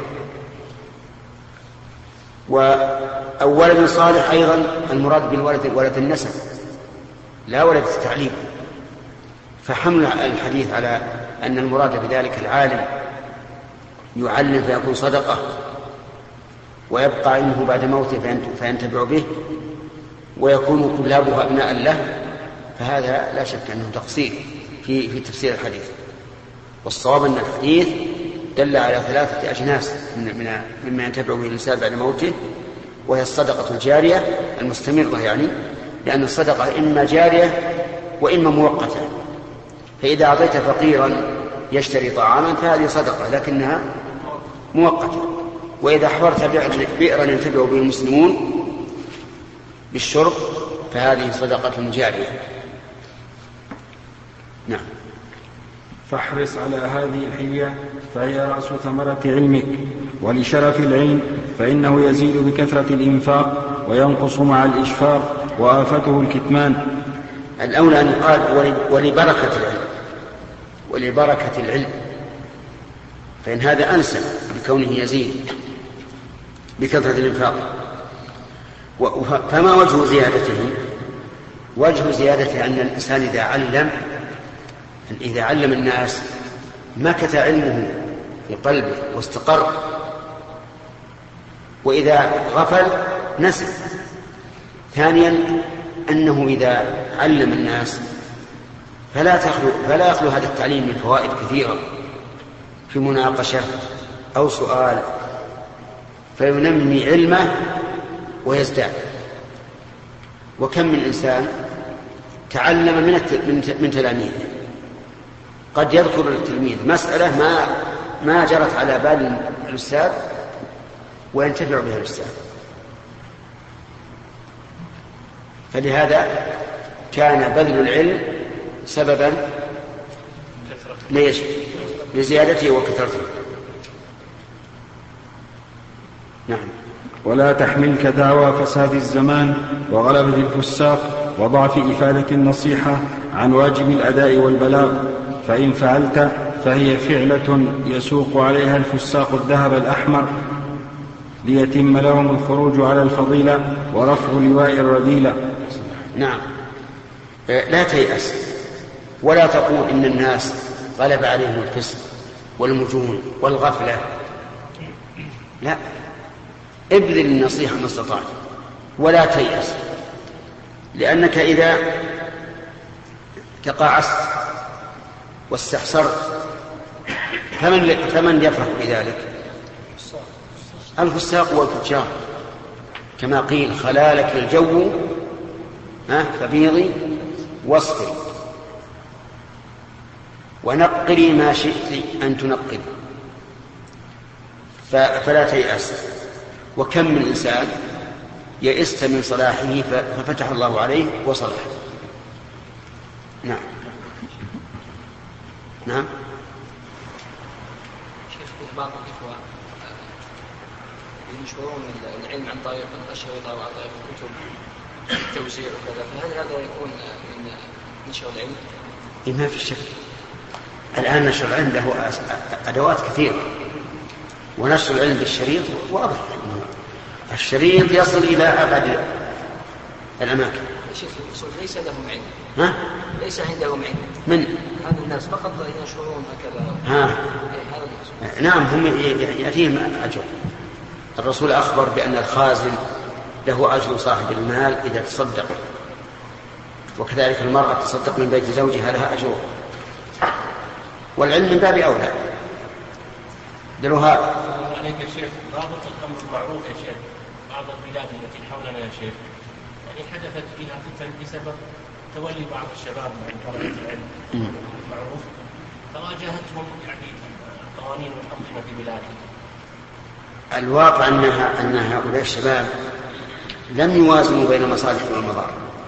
أو ولد صالح أيضا المراد بالولد ولد النسب لا ولد التعليم، فحمل الحديث على أن المراد بذلك العالم يعلم فيكون صدقة ويبقى علمه بعد موته فينتفع به ويكون طلابه أبناء له، فهذا لا شك أنه تقصير في في تفسير الحديث. والصواب أن الحديث دل على ثلاثة أجناس من مما ينتفع به الإنسان بعد موته، وهي الصدقة الجارية المستمرة، يعني لأن الصدقة إما جارية وإما مؤقتة. فإذا أعطيت فقيرا يشتري طعاما فهذه صدقة لكنها مؤقتة، وإذا حفرت بئرا ينتفع به المسلمون بالشرب فهذه صدقة جارية. نعم. فاحرص على هذه الحلية فهي رأس ثمرة علمك، ولشرف العلم فإنه يزيد بكثرة الإنفاق وينقص مع الإشفاق وآفته الكتمان. الأولى أن يقال ولبركة العلم، ولبركة العلم، فإن هذا أنسب بكونه يزيد بكثرة الإنفاق. فما وجه زيادته؟ وجه زيادته أن الإنسان إذا علم إذا علم الناس مكث علمه في قلبه واستقر، وإذا غفل نسي. ثانيا أنه إذا علم الناس فلا تخلو فلا يخلو هذا التعليم من فوائد كثيرة في مناقشة أو سؤال، فينمي علمه ويزداد. وكم من إنسان تعلم من من تلاميذه، قد يذكر التلميذ مسألة ما ما جرت على بال الأستاذ وينتفع بها الأستاذ. فلهذا كان بذل العلم سببا ليش؟ لزيادته وكثرته. نعم. ولا تحملك دعوى فساد الزمان وغلبة الفساق وضعف إفادة النصيحة عن واجب الأداء والبلاغ، فإن فعلت فهي فعلة يسوق عليها الفساق الذهب الأحمر ليتم لهم الخروج على الفضيلة ورفع لواء الرذيلة. نعم. لا تيأس ولا تقول إن الناس غلب عليهم الفسق والمجون والغفلة، لا، ابذل النصيحة ما استطعت ولا تيأس، لأنك إذا تقاعست واستحسرت فمن, فمن يفرح بذلك؟ الفساق والفجار، كما قيل خلالك الجو فبيضي واصفري ونقري ما شئت أن تنقري. فلا تيأس. وكم من إنسان يئست من صلاحه ففتح الله عليه وصلح. نعم. نعم. شيخ، بعض الإخوة ينشرون العلم عن طريق الأشرطة وعن طريق الكتب التوزيع وكذا، فهل هذا يكون من نشر العلم؟ ما في شك. الآن نشر العلم له أدوات كثيرة، ونشر العلم بالشريط واضح. الشريط يصل إلى أبعد الأماكن. شيخ الأصول ليس لهم علم. ها؟ ليس عندهم علم. من؟ هذا الناس فقط ينشرون هكذا. ها. نعم، هم يأتيهم أجر. الرسول أخبر بأن الخازن له أجر صاحب المال إذا تصدق، وكذلك المرأة تصدق من بيت زوجها لها أجر، والعلم من باب أولى. دلوها عليك يا شيخ، رابط الأمر معروف يا شيخ. بعض البلاد التي حولنا يا شيخ يعني حدثت فيها فتن بسبب تولي بعض الشباب عن طلبة العلم معروف، فواجهتهم يعني قوانين والأنظمة في بلادهم. الواقع أنها أن هؤلاء الشباب لم يوازنوا بين المصالح والمضار،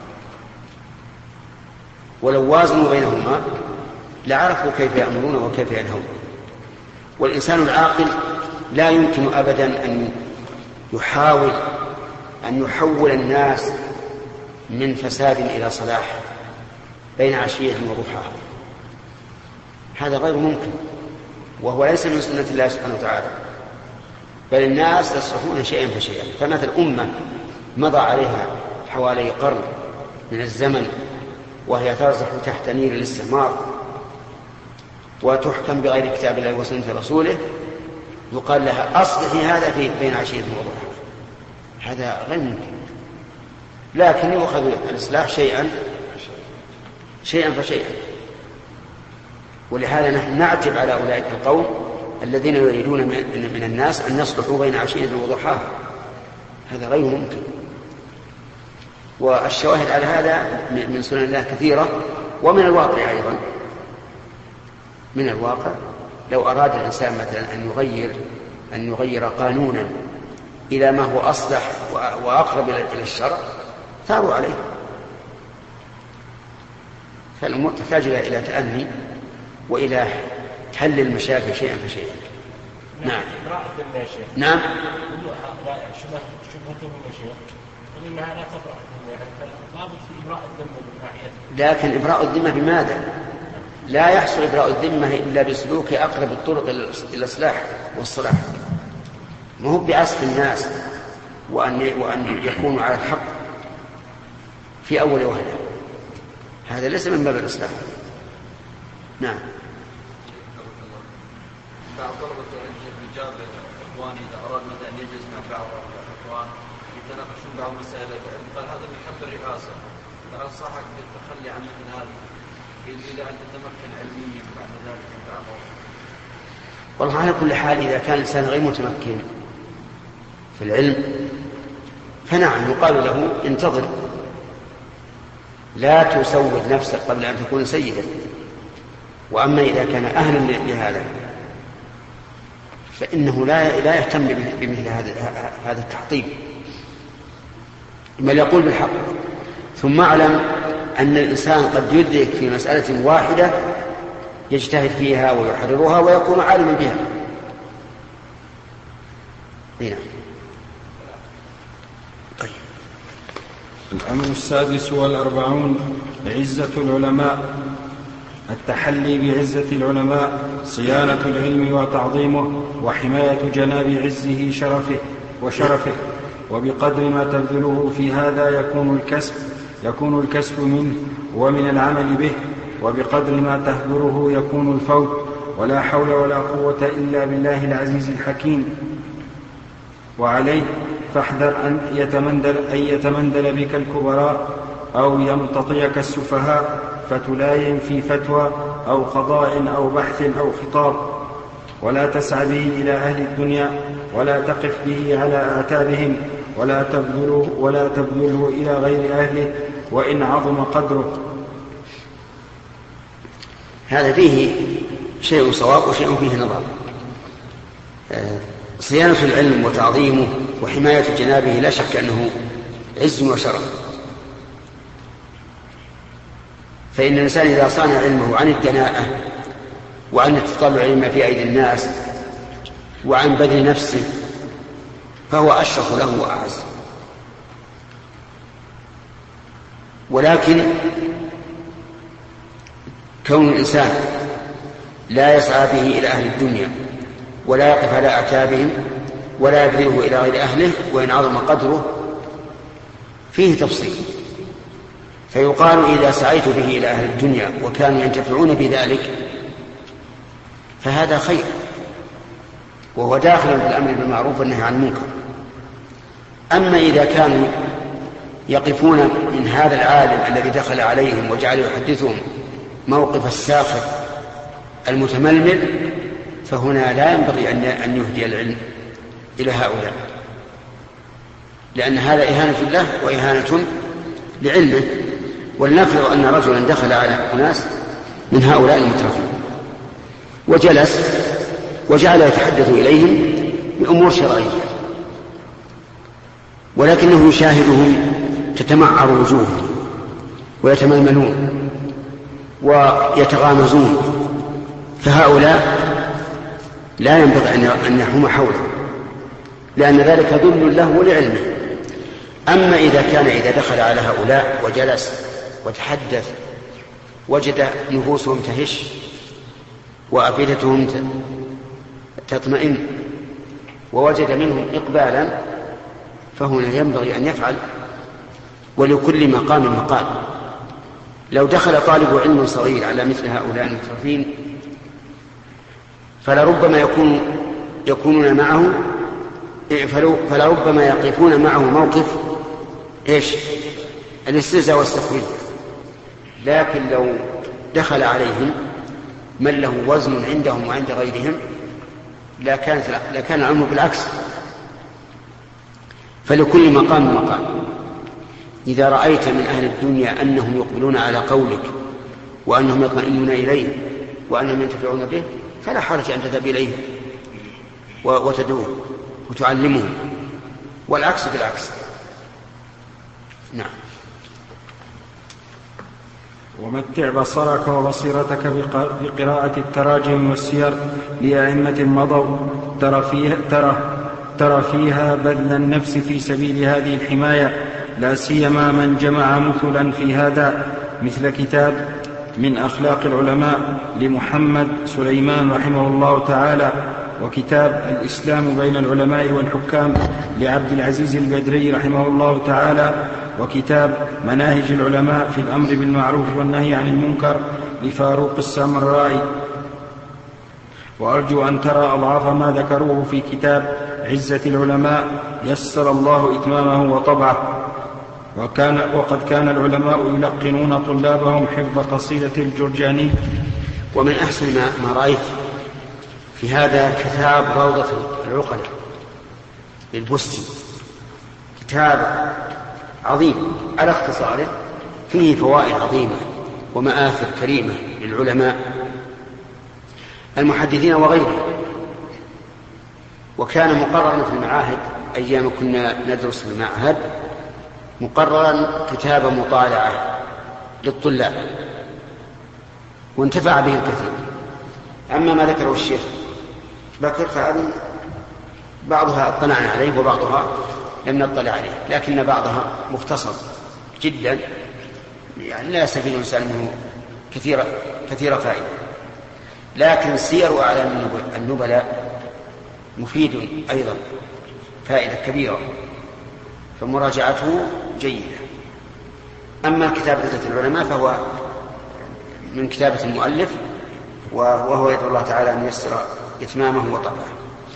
ولو وازنوا بينهما لعرفوا كيف يأمرون وكيف ينهون. والإنسان العاقل لا يمكن أبدا أن يحاول أن يحول الناس من فساد إلى صلاح بين عشية وضحاها، هذا غير ممكن، وهو ليس من سنة الله سبحانه وتعالى، بل الناس يصلحون شيئا فشيئا. فمثل أمة مضى عليها حوالي قرن من الزمن وهي ترزح تحت نير الاستعمار وتحكم بغير كتاب الله وسنة رسوله، يقال لها أصلحي هذا في بين عشية وضحاها، هذا غير ممكن. لكن يؤخذ الإصلاح شيئا شيئا فشيئا. ولهذا نحن نعتب على أولئك القوم الذين يريدون من الناس أن يصلحوا بين عشية وضحاها، هذا غير ممكن. والشواهد على هذا من سنن الله كثيرة، ومن الواقع أيضا. من الواقع لو أراد الإنسان مثلا أن يغير أن يغير قانونا إلى ما هو أصلح وأقرب إلى الشرع ثاروا عليه. فالأمور تحتاج إلى تأني وإلى حل المشاكل شيئا فشيئا. نعم. نعم. شبهتهم يا شيخ إنها لا تبرأ يعني لابد في إبراء الذمة من ناحيته. لكن إبراء الذمة بماذا؟ لا يحصل إبراء الذمة إلا بسلوك أقرب الطرق إلى الإصلاح والصلاح، ما هو بعصف الناس وأن وأن يكونوا على الحق في أول وهلة، هذا ليس من باب الإصلاح. نعم. بعض طلبة العلم الرجال الإخوان إذا أراد مثلا أن يجلس مع بعض الإخوان يتناقشون بعض مسائل العلم، قال هذا من حب الرئاسة، فهل صحك بالتخلي عن مثل هذه إلى أن تتمكن علميا بعد ذلك من بعضهم؟ والله على كل حال إذا كان الإنسان غير متمكن في العلم فنعم يقال له انتظر، لا تسود نفسك قبل أن تكون سيدا. وأما إذا كان أهلا لهذا فإنه لا لا يهتم بمثل هذا هذا التحطيم، بل يقول بالحق. ثم اعلم أن الإنسان قد يدرك في مسألة واحدة يجتهد فيها ويحررها ويكون عالما بها. هنا. طيب. الأمر السادس والأربعون: عزة العلماء. التحلي بعزة العلماء، صيانة العلم وتعظيمه وحماية جناب عزه شرفه وشرفه، وبقدر ما تبذله في هذا يكون الكسب يكون الكسب منه ومن العمل به، وبقدر ما تهدره يكون الفوت، ولا حول ولا قوة إلا بالله العزيز الحكيم. وعليه فاحذر أن يتمندل, أن يتمندل بك الكبراء أو يمتطيك السفهاء فتلاين في فتوى أو قضاء أو بحث أو خطاب، ولا تسعى به إلى أهل الدنيا، ولا تقف به على أعتابهم، ولا تبذله, ولا تبذله إلى غير أهله وإن عظم قدره. هذا فيه شيء صواب وشيء فيه نظر. صيانة العلم وتعظيمه وحماية جنابه لا شك أنه عز وشرف، فإن الإنسان إذا صان علمه عن الدناءة وعن التطلع لما في أيدي الناس وعن بذل نفسه فهو أشرف له وأعز. ولكن كون الإنسان لا يسعى به إلى أهل الدنيا ولا يقف على أعتابهم ولا يبذله إلى غير أهله وإن عظم قدره فيه تفصيل. فيقال إذا سعيت به إلى أهل الدنيا وكانوا ينتفعون بذلك فهذا خير، وهو داخل بالأمر بالمعروف والنهي عن المنكر. أما إذا كانوا يقفون من هذا العالم الذي دخل عليهم وجعل يحدثهم موقف الساخر المتململ فهنا لا ينبغي أن يهدي العلم إلى هؤلاء، لأن هذا إهانة له وإهانة لعلمه. ولنفرض أن رجلا دخل على أناس من هؤلاء المترفين وجلس وجعل يتحدث إليهم بأمور شرعية، ولكنه يشاهدهم تتمعر وجوههم ويتململون ويتغامزون، فهؤلاء لا ينبغي أن يحوم حوله، لأن ذلك ذل له ولعلمه. أما إذا كان إذا دخل على هؤلاء وجلس وتحدث وجد نفوسهم تهش وأفئدتهم تطمئن ووجد منهم إقبالا فهنا ينبغي أن يفعل، ولكل مقام مقال. لو دخل طالب علم صغير على مثل هؤلاء المترفين فلربما يكون يكونون معه فلربما يقفون معه موقف إيش؟ الاستهزاء والسخرية. لكن لو دخل عليهم من له وزن عندهم وعند غيرهم لا كانت لا كان الأمر بالعكس. فلكل مقام مقام. إذا رأيت من أهل الدنيا أنهم يقبلون على قولك وأنهم يطمئنون إليه وأنهم ينتفعون به فلا حرج أن تذهب إليه وتدعوه وتعلمه، والعكس بالعكس. نعم. ومتع بصرك وبصيرتك بقراءة التراجم والسير لأئمة مضوا ترى فيها, ترى ترى فيها بذل النفس في سبيل هذه الحماية لا سيما من جمع مثلا في هذا، مثل كتاب من أخلاق العلماء لمحمد سليمان رحمه الله تعالى، وكتاب الإسلام بين العلماء والحكام لعبد العزيز البدري رحمه الله تعالى، وكتاب مناهج العلماء في الأمر بالمعروف والنهي عن المنكر لفاروق السامرائي. وأرجو أن ترى أضعاف ما ذكروه في كتاب عزة العلماء يسر الله إتمامه وطبعه. وكان وقد كان العلماء يلقنون طلابهم حفظ قصيدة الجرجاني. ومن أحسن ما, ما رأيت في هذا كتاب روضة العقلاء للبستي، كتاب عظيم على اختصاره، فيه فوائد عظيمة ومآثر كريمة للعلماء المحدثين وغيرهم. وكان مقررا في المعاهد أيام كنا ندرس في المعهد، مقررا كتاب مطالعة للطلاب، وانتفع به الكثير. أما ما ذكره الشيخ بكر فهذه بعضها اطلعنا عليه وبعضها لم نطلع عليه، لكن بعضها مختصر جدا، يعني لا يستفيد الإنسان منه كثير كثير فائدة. لكن سير أعلام النبلاء مفيد أيضا فائدة كبيرة، فمراجعته جيدة. أما كتاب عزة العلماء فهو من كتابة المؤلف، وهو يدعو الله تعالى أن ييسر إتمامه وطبعه.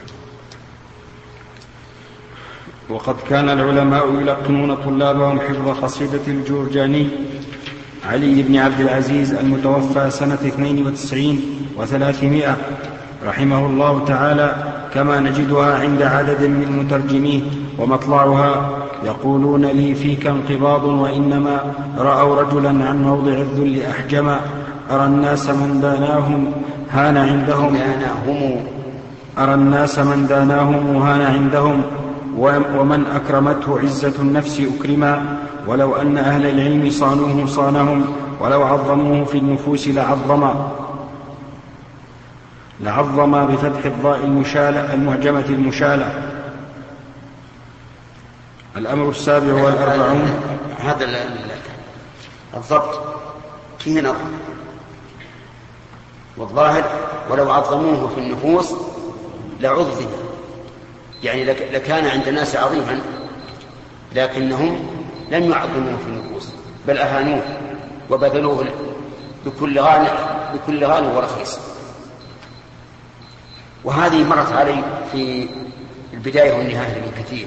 وقد كان العلماء يلقنون طلابهم حفظ قصيدة الجرجاني علي بن عبد العزيز المتوفى سنة اثنين وتسعين وثلاثمائة رحمه الله تعالى، كما نجدها عند عدد من مترجميه. ومطلعها: يقولون لي فيك انقباض، وإنما رأوا رجلا عن موضع الذل أحجما، أرى الناس من داناهم هان عندهم أرى الناس من داناهم هان عندهم ومن أكرمته عزة النفس أكرما، ولو أن أهل العلم صانوه صانهم، ولو عظموه في النفوس لعظما لعظما بفتح الضاء المشالة المعجمة المشالة. الأمر السابع والأربعون. هذا الضبط فيه نظر، والظاهر ولو عظموه في النفوس لعظم، يعني لكان عند الناس عظيما، لكنهم لم يعظموه في النفوس بل أهانوه وبذلوه بكل غالب بكل غالب ورخيص. وهذه مرت علي في البداية والنهاية لابن كثير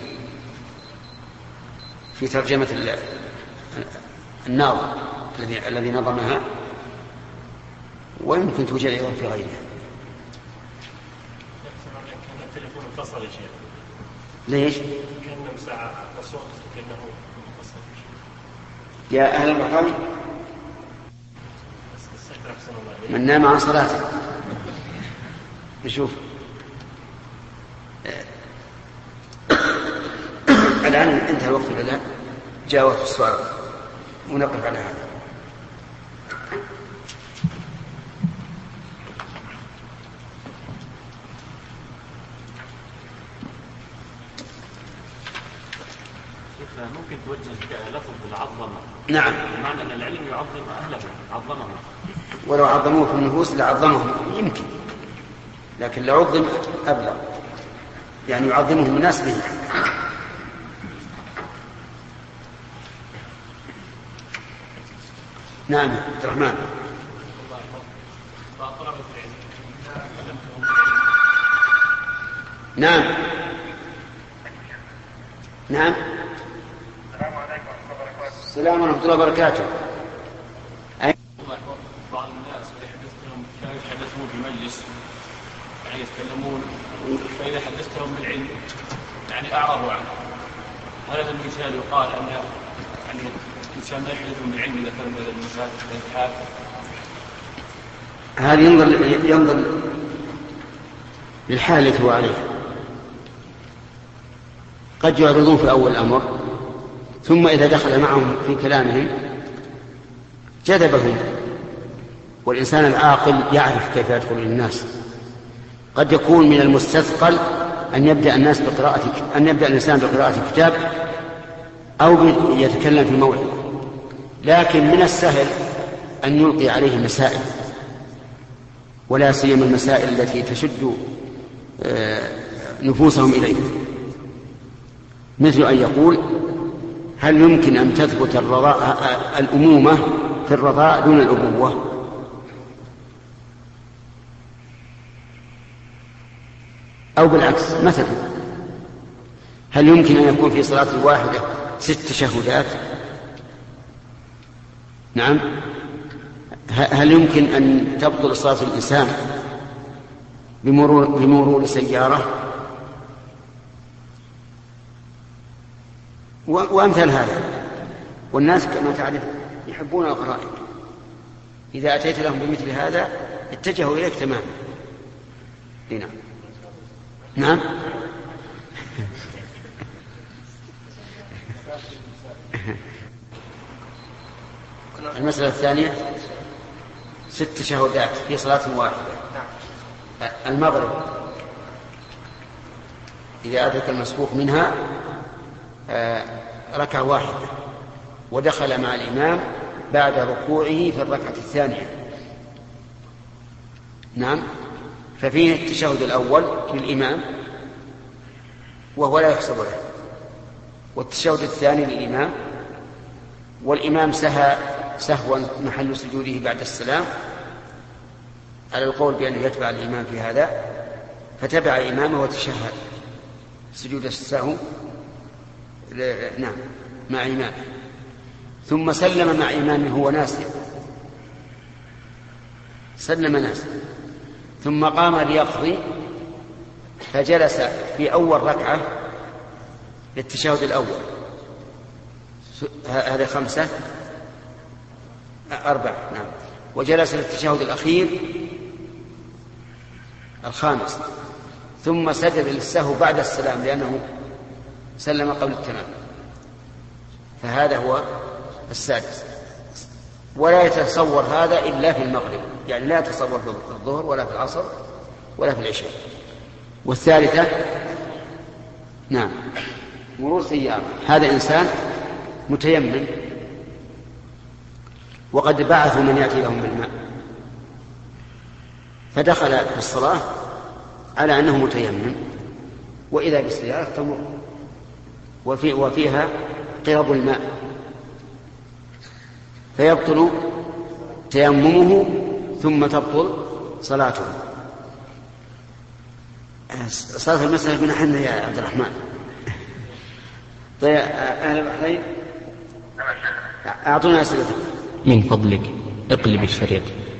في ترجمة الناظم الذي الذي نظمها، ويمكن توجد أيضا في غيرها. التليفون انفصل يا شيخ. ليش؟ كأنه ساعة الصوت كأنه انفصل. يا أهل المقام من نام عن صلاته. نشوف الآن انتهى الوقت الآن، جاوبت السؤال ونقف على هذا. ممكن توجه لفظ بالعظمة. نعم. بمعنى أن العلم يعظم أهله، عظمهم. ولو عظموه في النفوس لعظمهم يمكن، لكن لعظم أبلغ، يعني يعظمهم الناس به. نعم عبد الرحمن. نعم نعم. السلام ورحمة الله وبركاته. بعض الناس يحدثهم كانوا يتحدثون في مجلس، يعني يتكلمون، فإذا حدثتهم بالعلم يعني أعرضوا عنه. هذا المثال يقال أن يعني الإنسان لا يحدثهم بالعلم إذا كان هذا المثال في الحال. هذا ينظر ينظر للحال التي هو عليها. قد يعرضون في أول الأمر، ثم إذا دخل معهم في كلامهم جذبهم. والإنسان العاقل يعرف كيف يدخل للناس. قد يكون من المستثقل أن يبدأ الناس بقراءة أن يبدأ الإنسان بقراءة كتاب أو يتكلم في موعظة، لكن من السهل أن يلقي عليه مسائل، ولا سيما المسائل التي تشد نفوسهم إليه، مثل أن يقول: هل يمكن أن تثبت الرضاء الأمومة في الرضاء دون الأبوة؟ أو بالعكس، مثلا هل يمكن أن يكون في صلاة واحدة ست تشهدات؟ نعم. هل يمكن أن تبطل صلاة الإنسان بمرور, بمرور سيارة؟ وأمثال هذا. والناس كما تعرف يحبون الغرائب، إذا أتيت لهم بمثل هذا اتجهوا إليك تماما. نعم. نعم. المسألة الثانية ست شهودات في صلاة واحدة. المغرب إذا أدرك المسبوق منها ركعة واحدة ودخل مع الإمام بعد ركوعه في الركعة الثانية. نعم. ففيه التشهد الأول للإمام وهو لا يحسب له، والتشهد الثاني للإمام، والإمام سهى سهوا محل سجوده بعد السلام، على القول بأنه يتبع الإمام في هذا، فتبع إمامه وتشهد سجود السهو نعم مع إمامه، ثم سلم مع إمامه هو ناسي، سلم ناسي، ثم قام ليقضي فجلس في أول ركعة للتشهد الأول. هذا خمسة أربعة نعم. وجلس للتشهد الأخير الخامس، ثم سجد للسهو بعد السلام لأنه سلم قبل التمام، فهذا هو السادس. ولا يتصور هذا إلا في المغرب، يعني لا يتصور في الظهر ولا في العصر ولا في العشاء. والثالثة نعم مرور سيارة. هذا إنسان متيمم وقد بعثوا من يأتي لهم بالماء، فدخل في الصلاة على أنه متيمم، وإذا بالسيارة تمر وفي وفيها قرب الماء، فيبطل تيممه ثم تبطل صلاته. صلاة المسألة من حنا يا عبد الرحمن. طيب أهل البحرين أعطونا أسئلتكم من فضلك اقلب الشريط.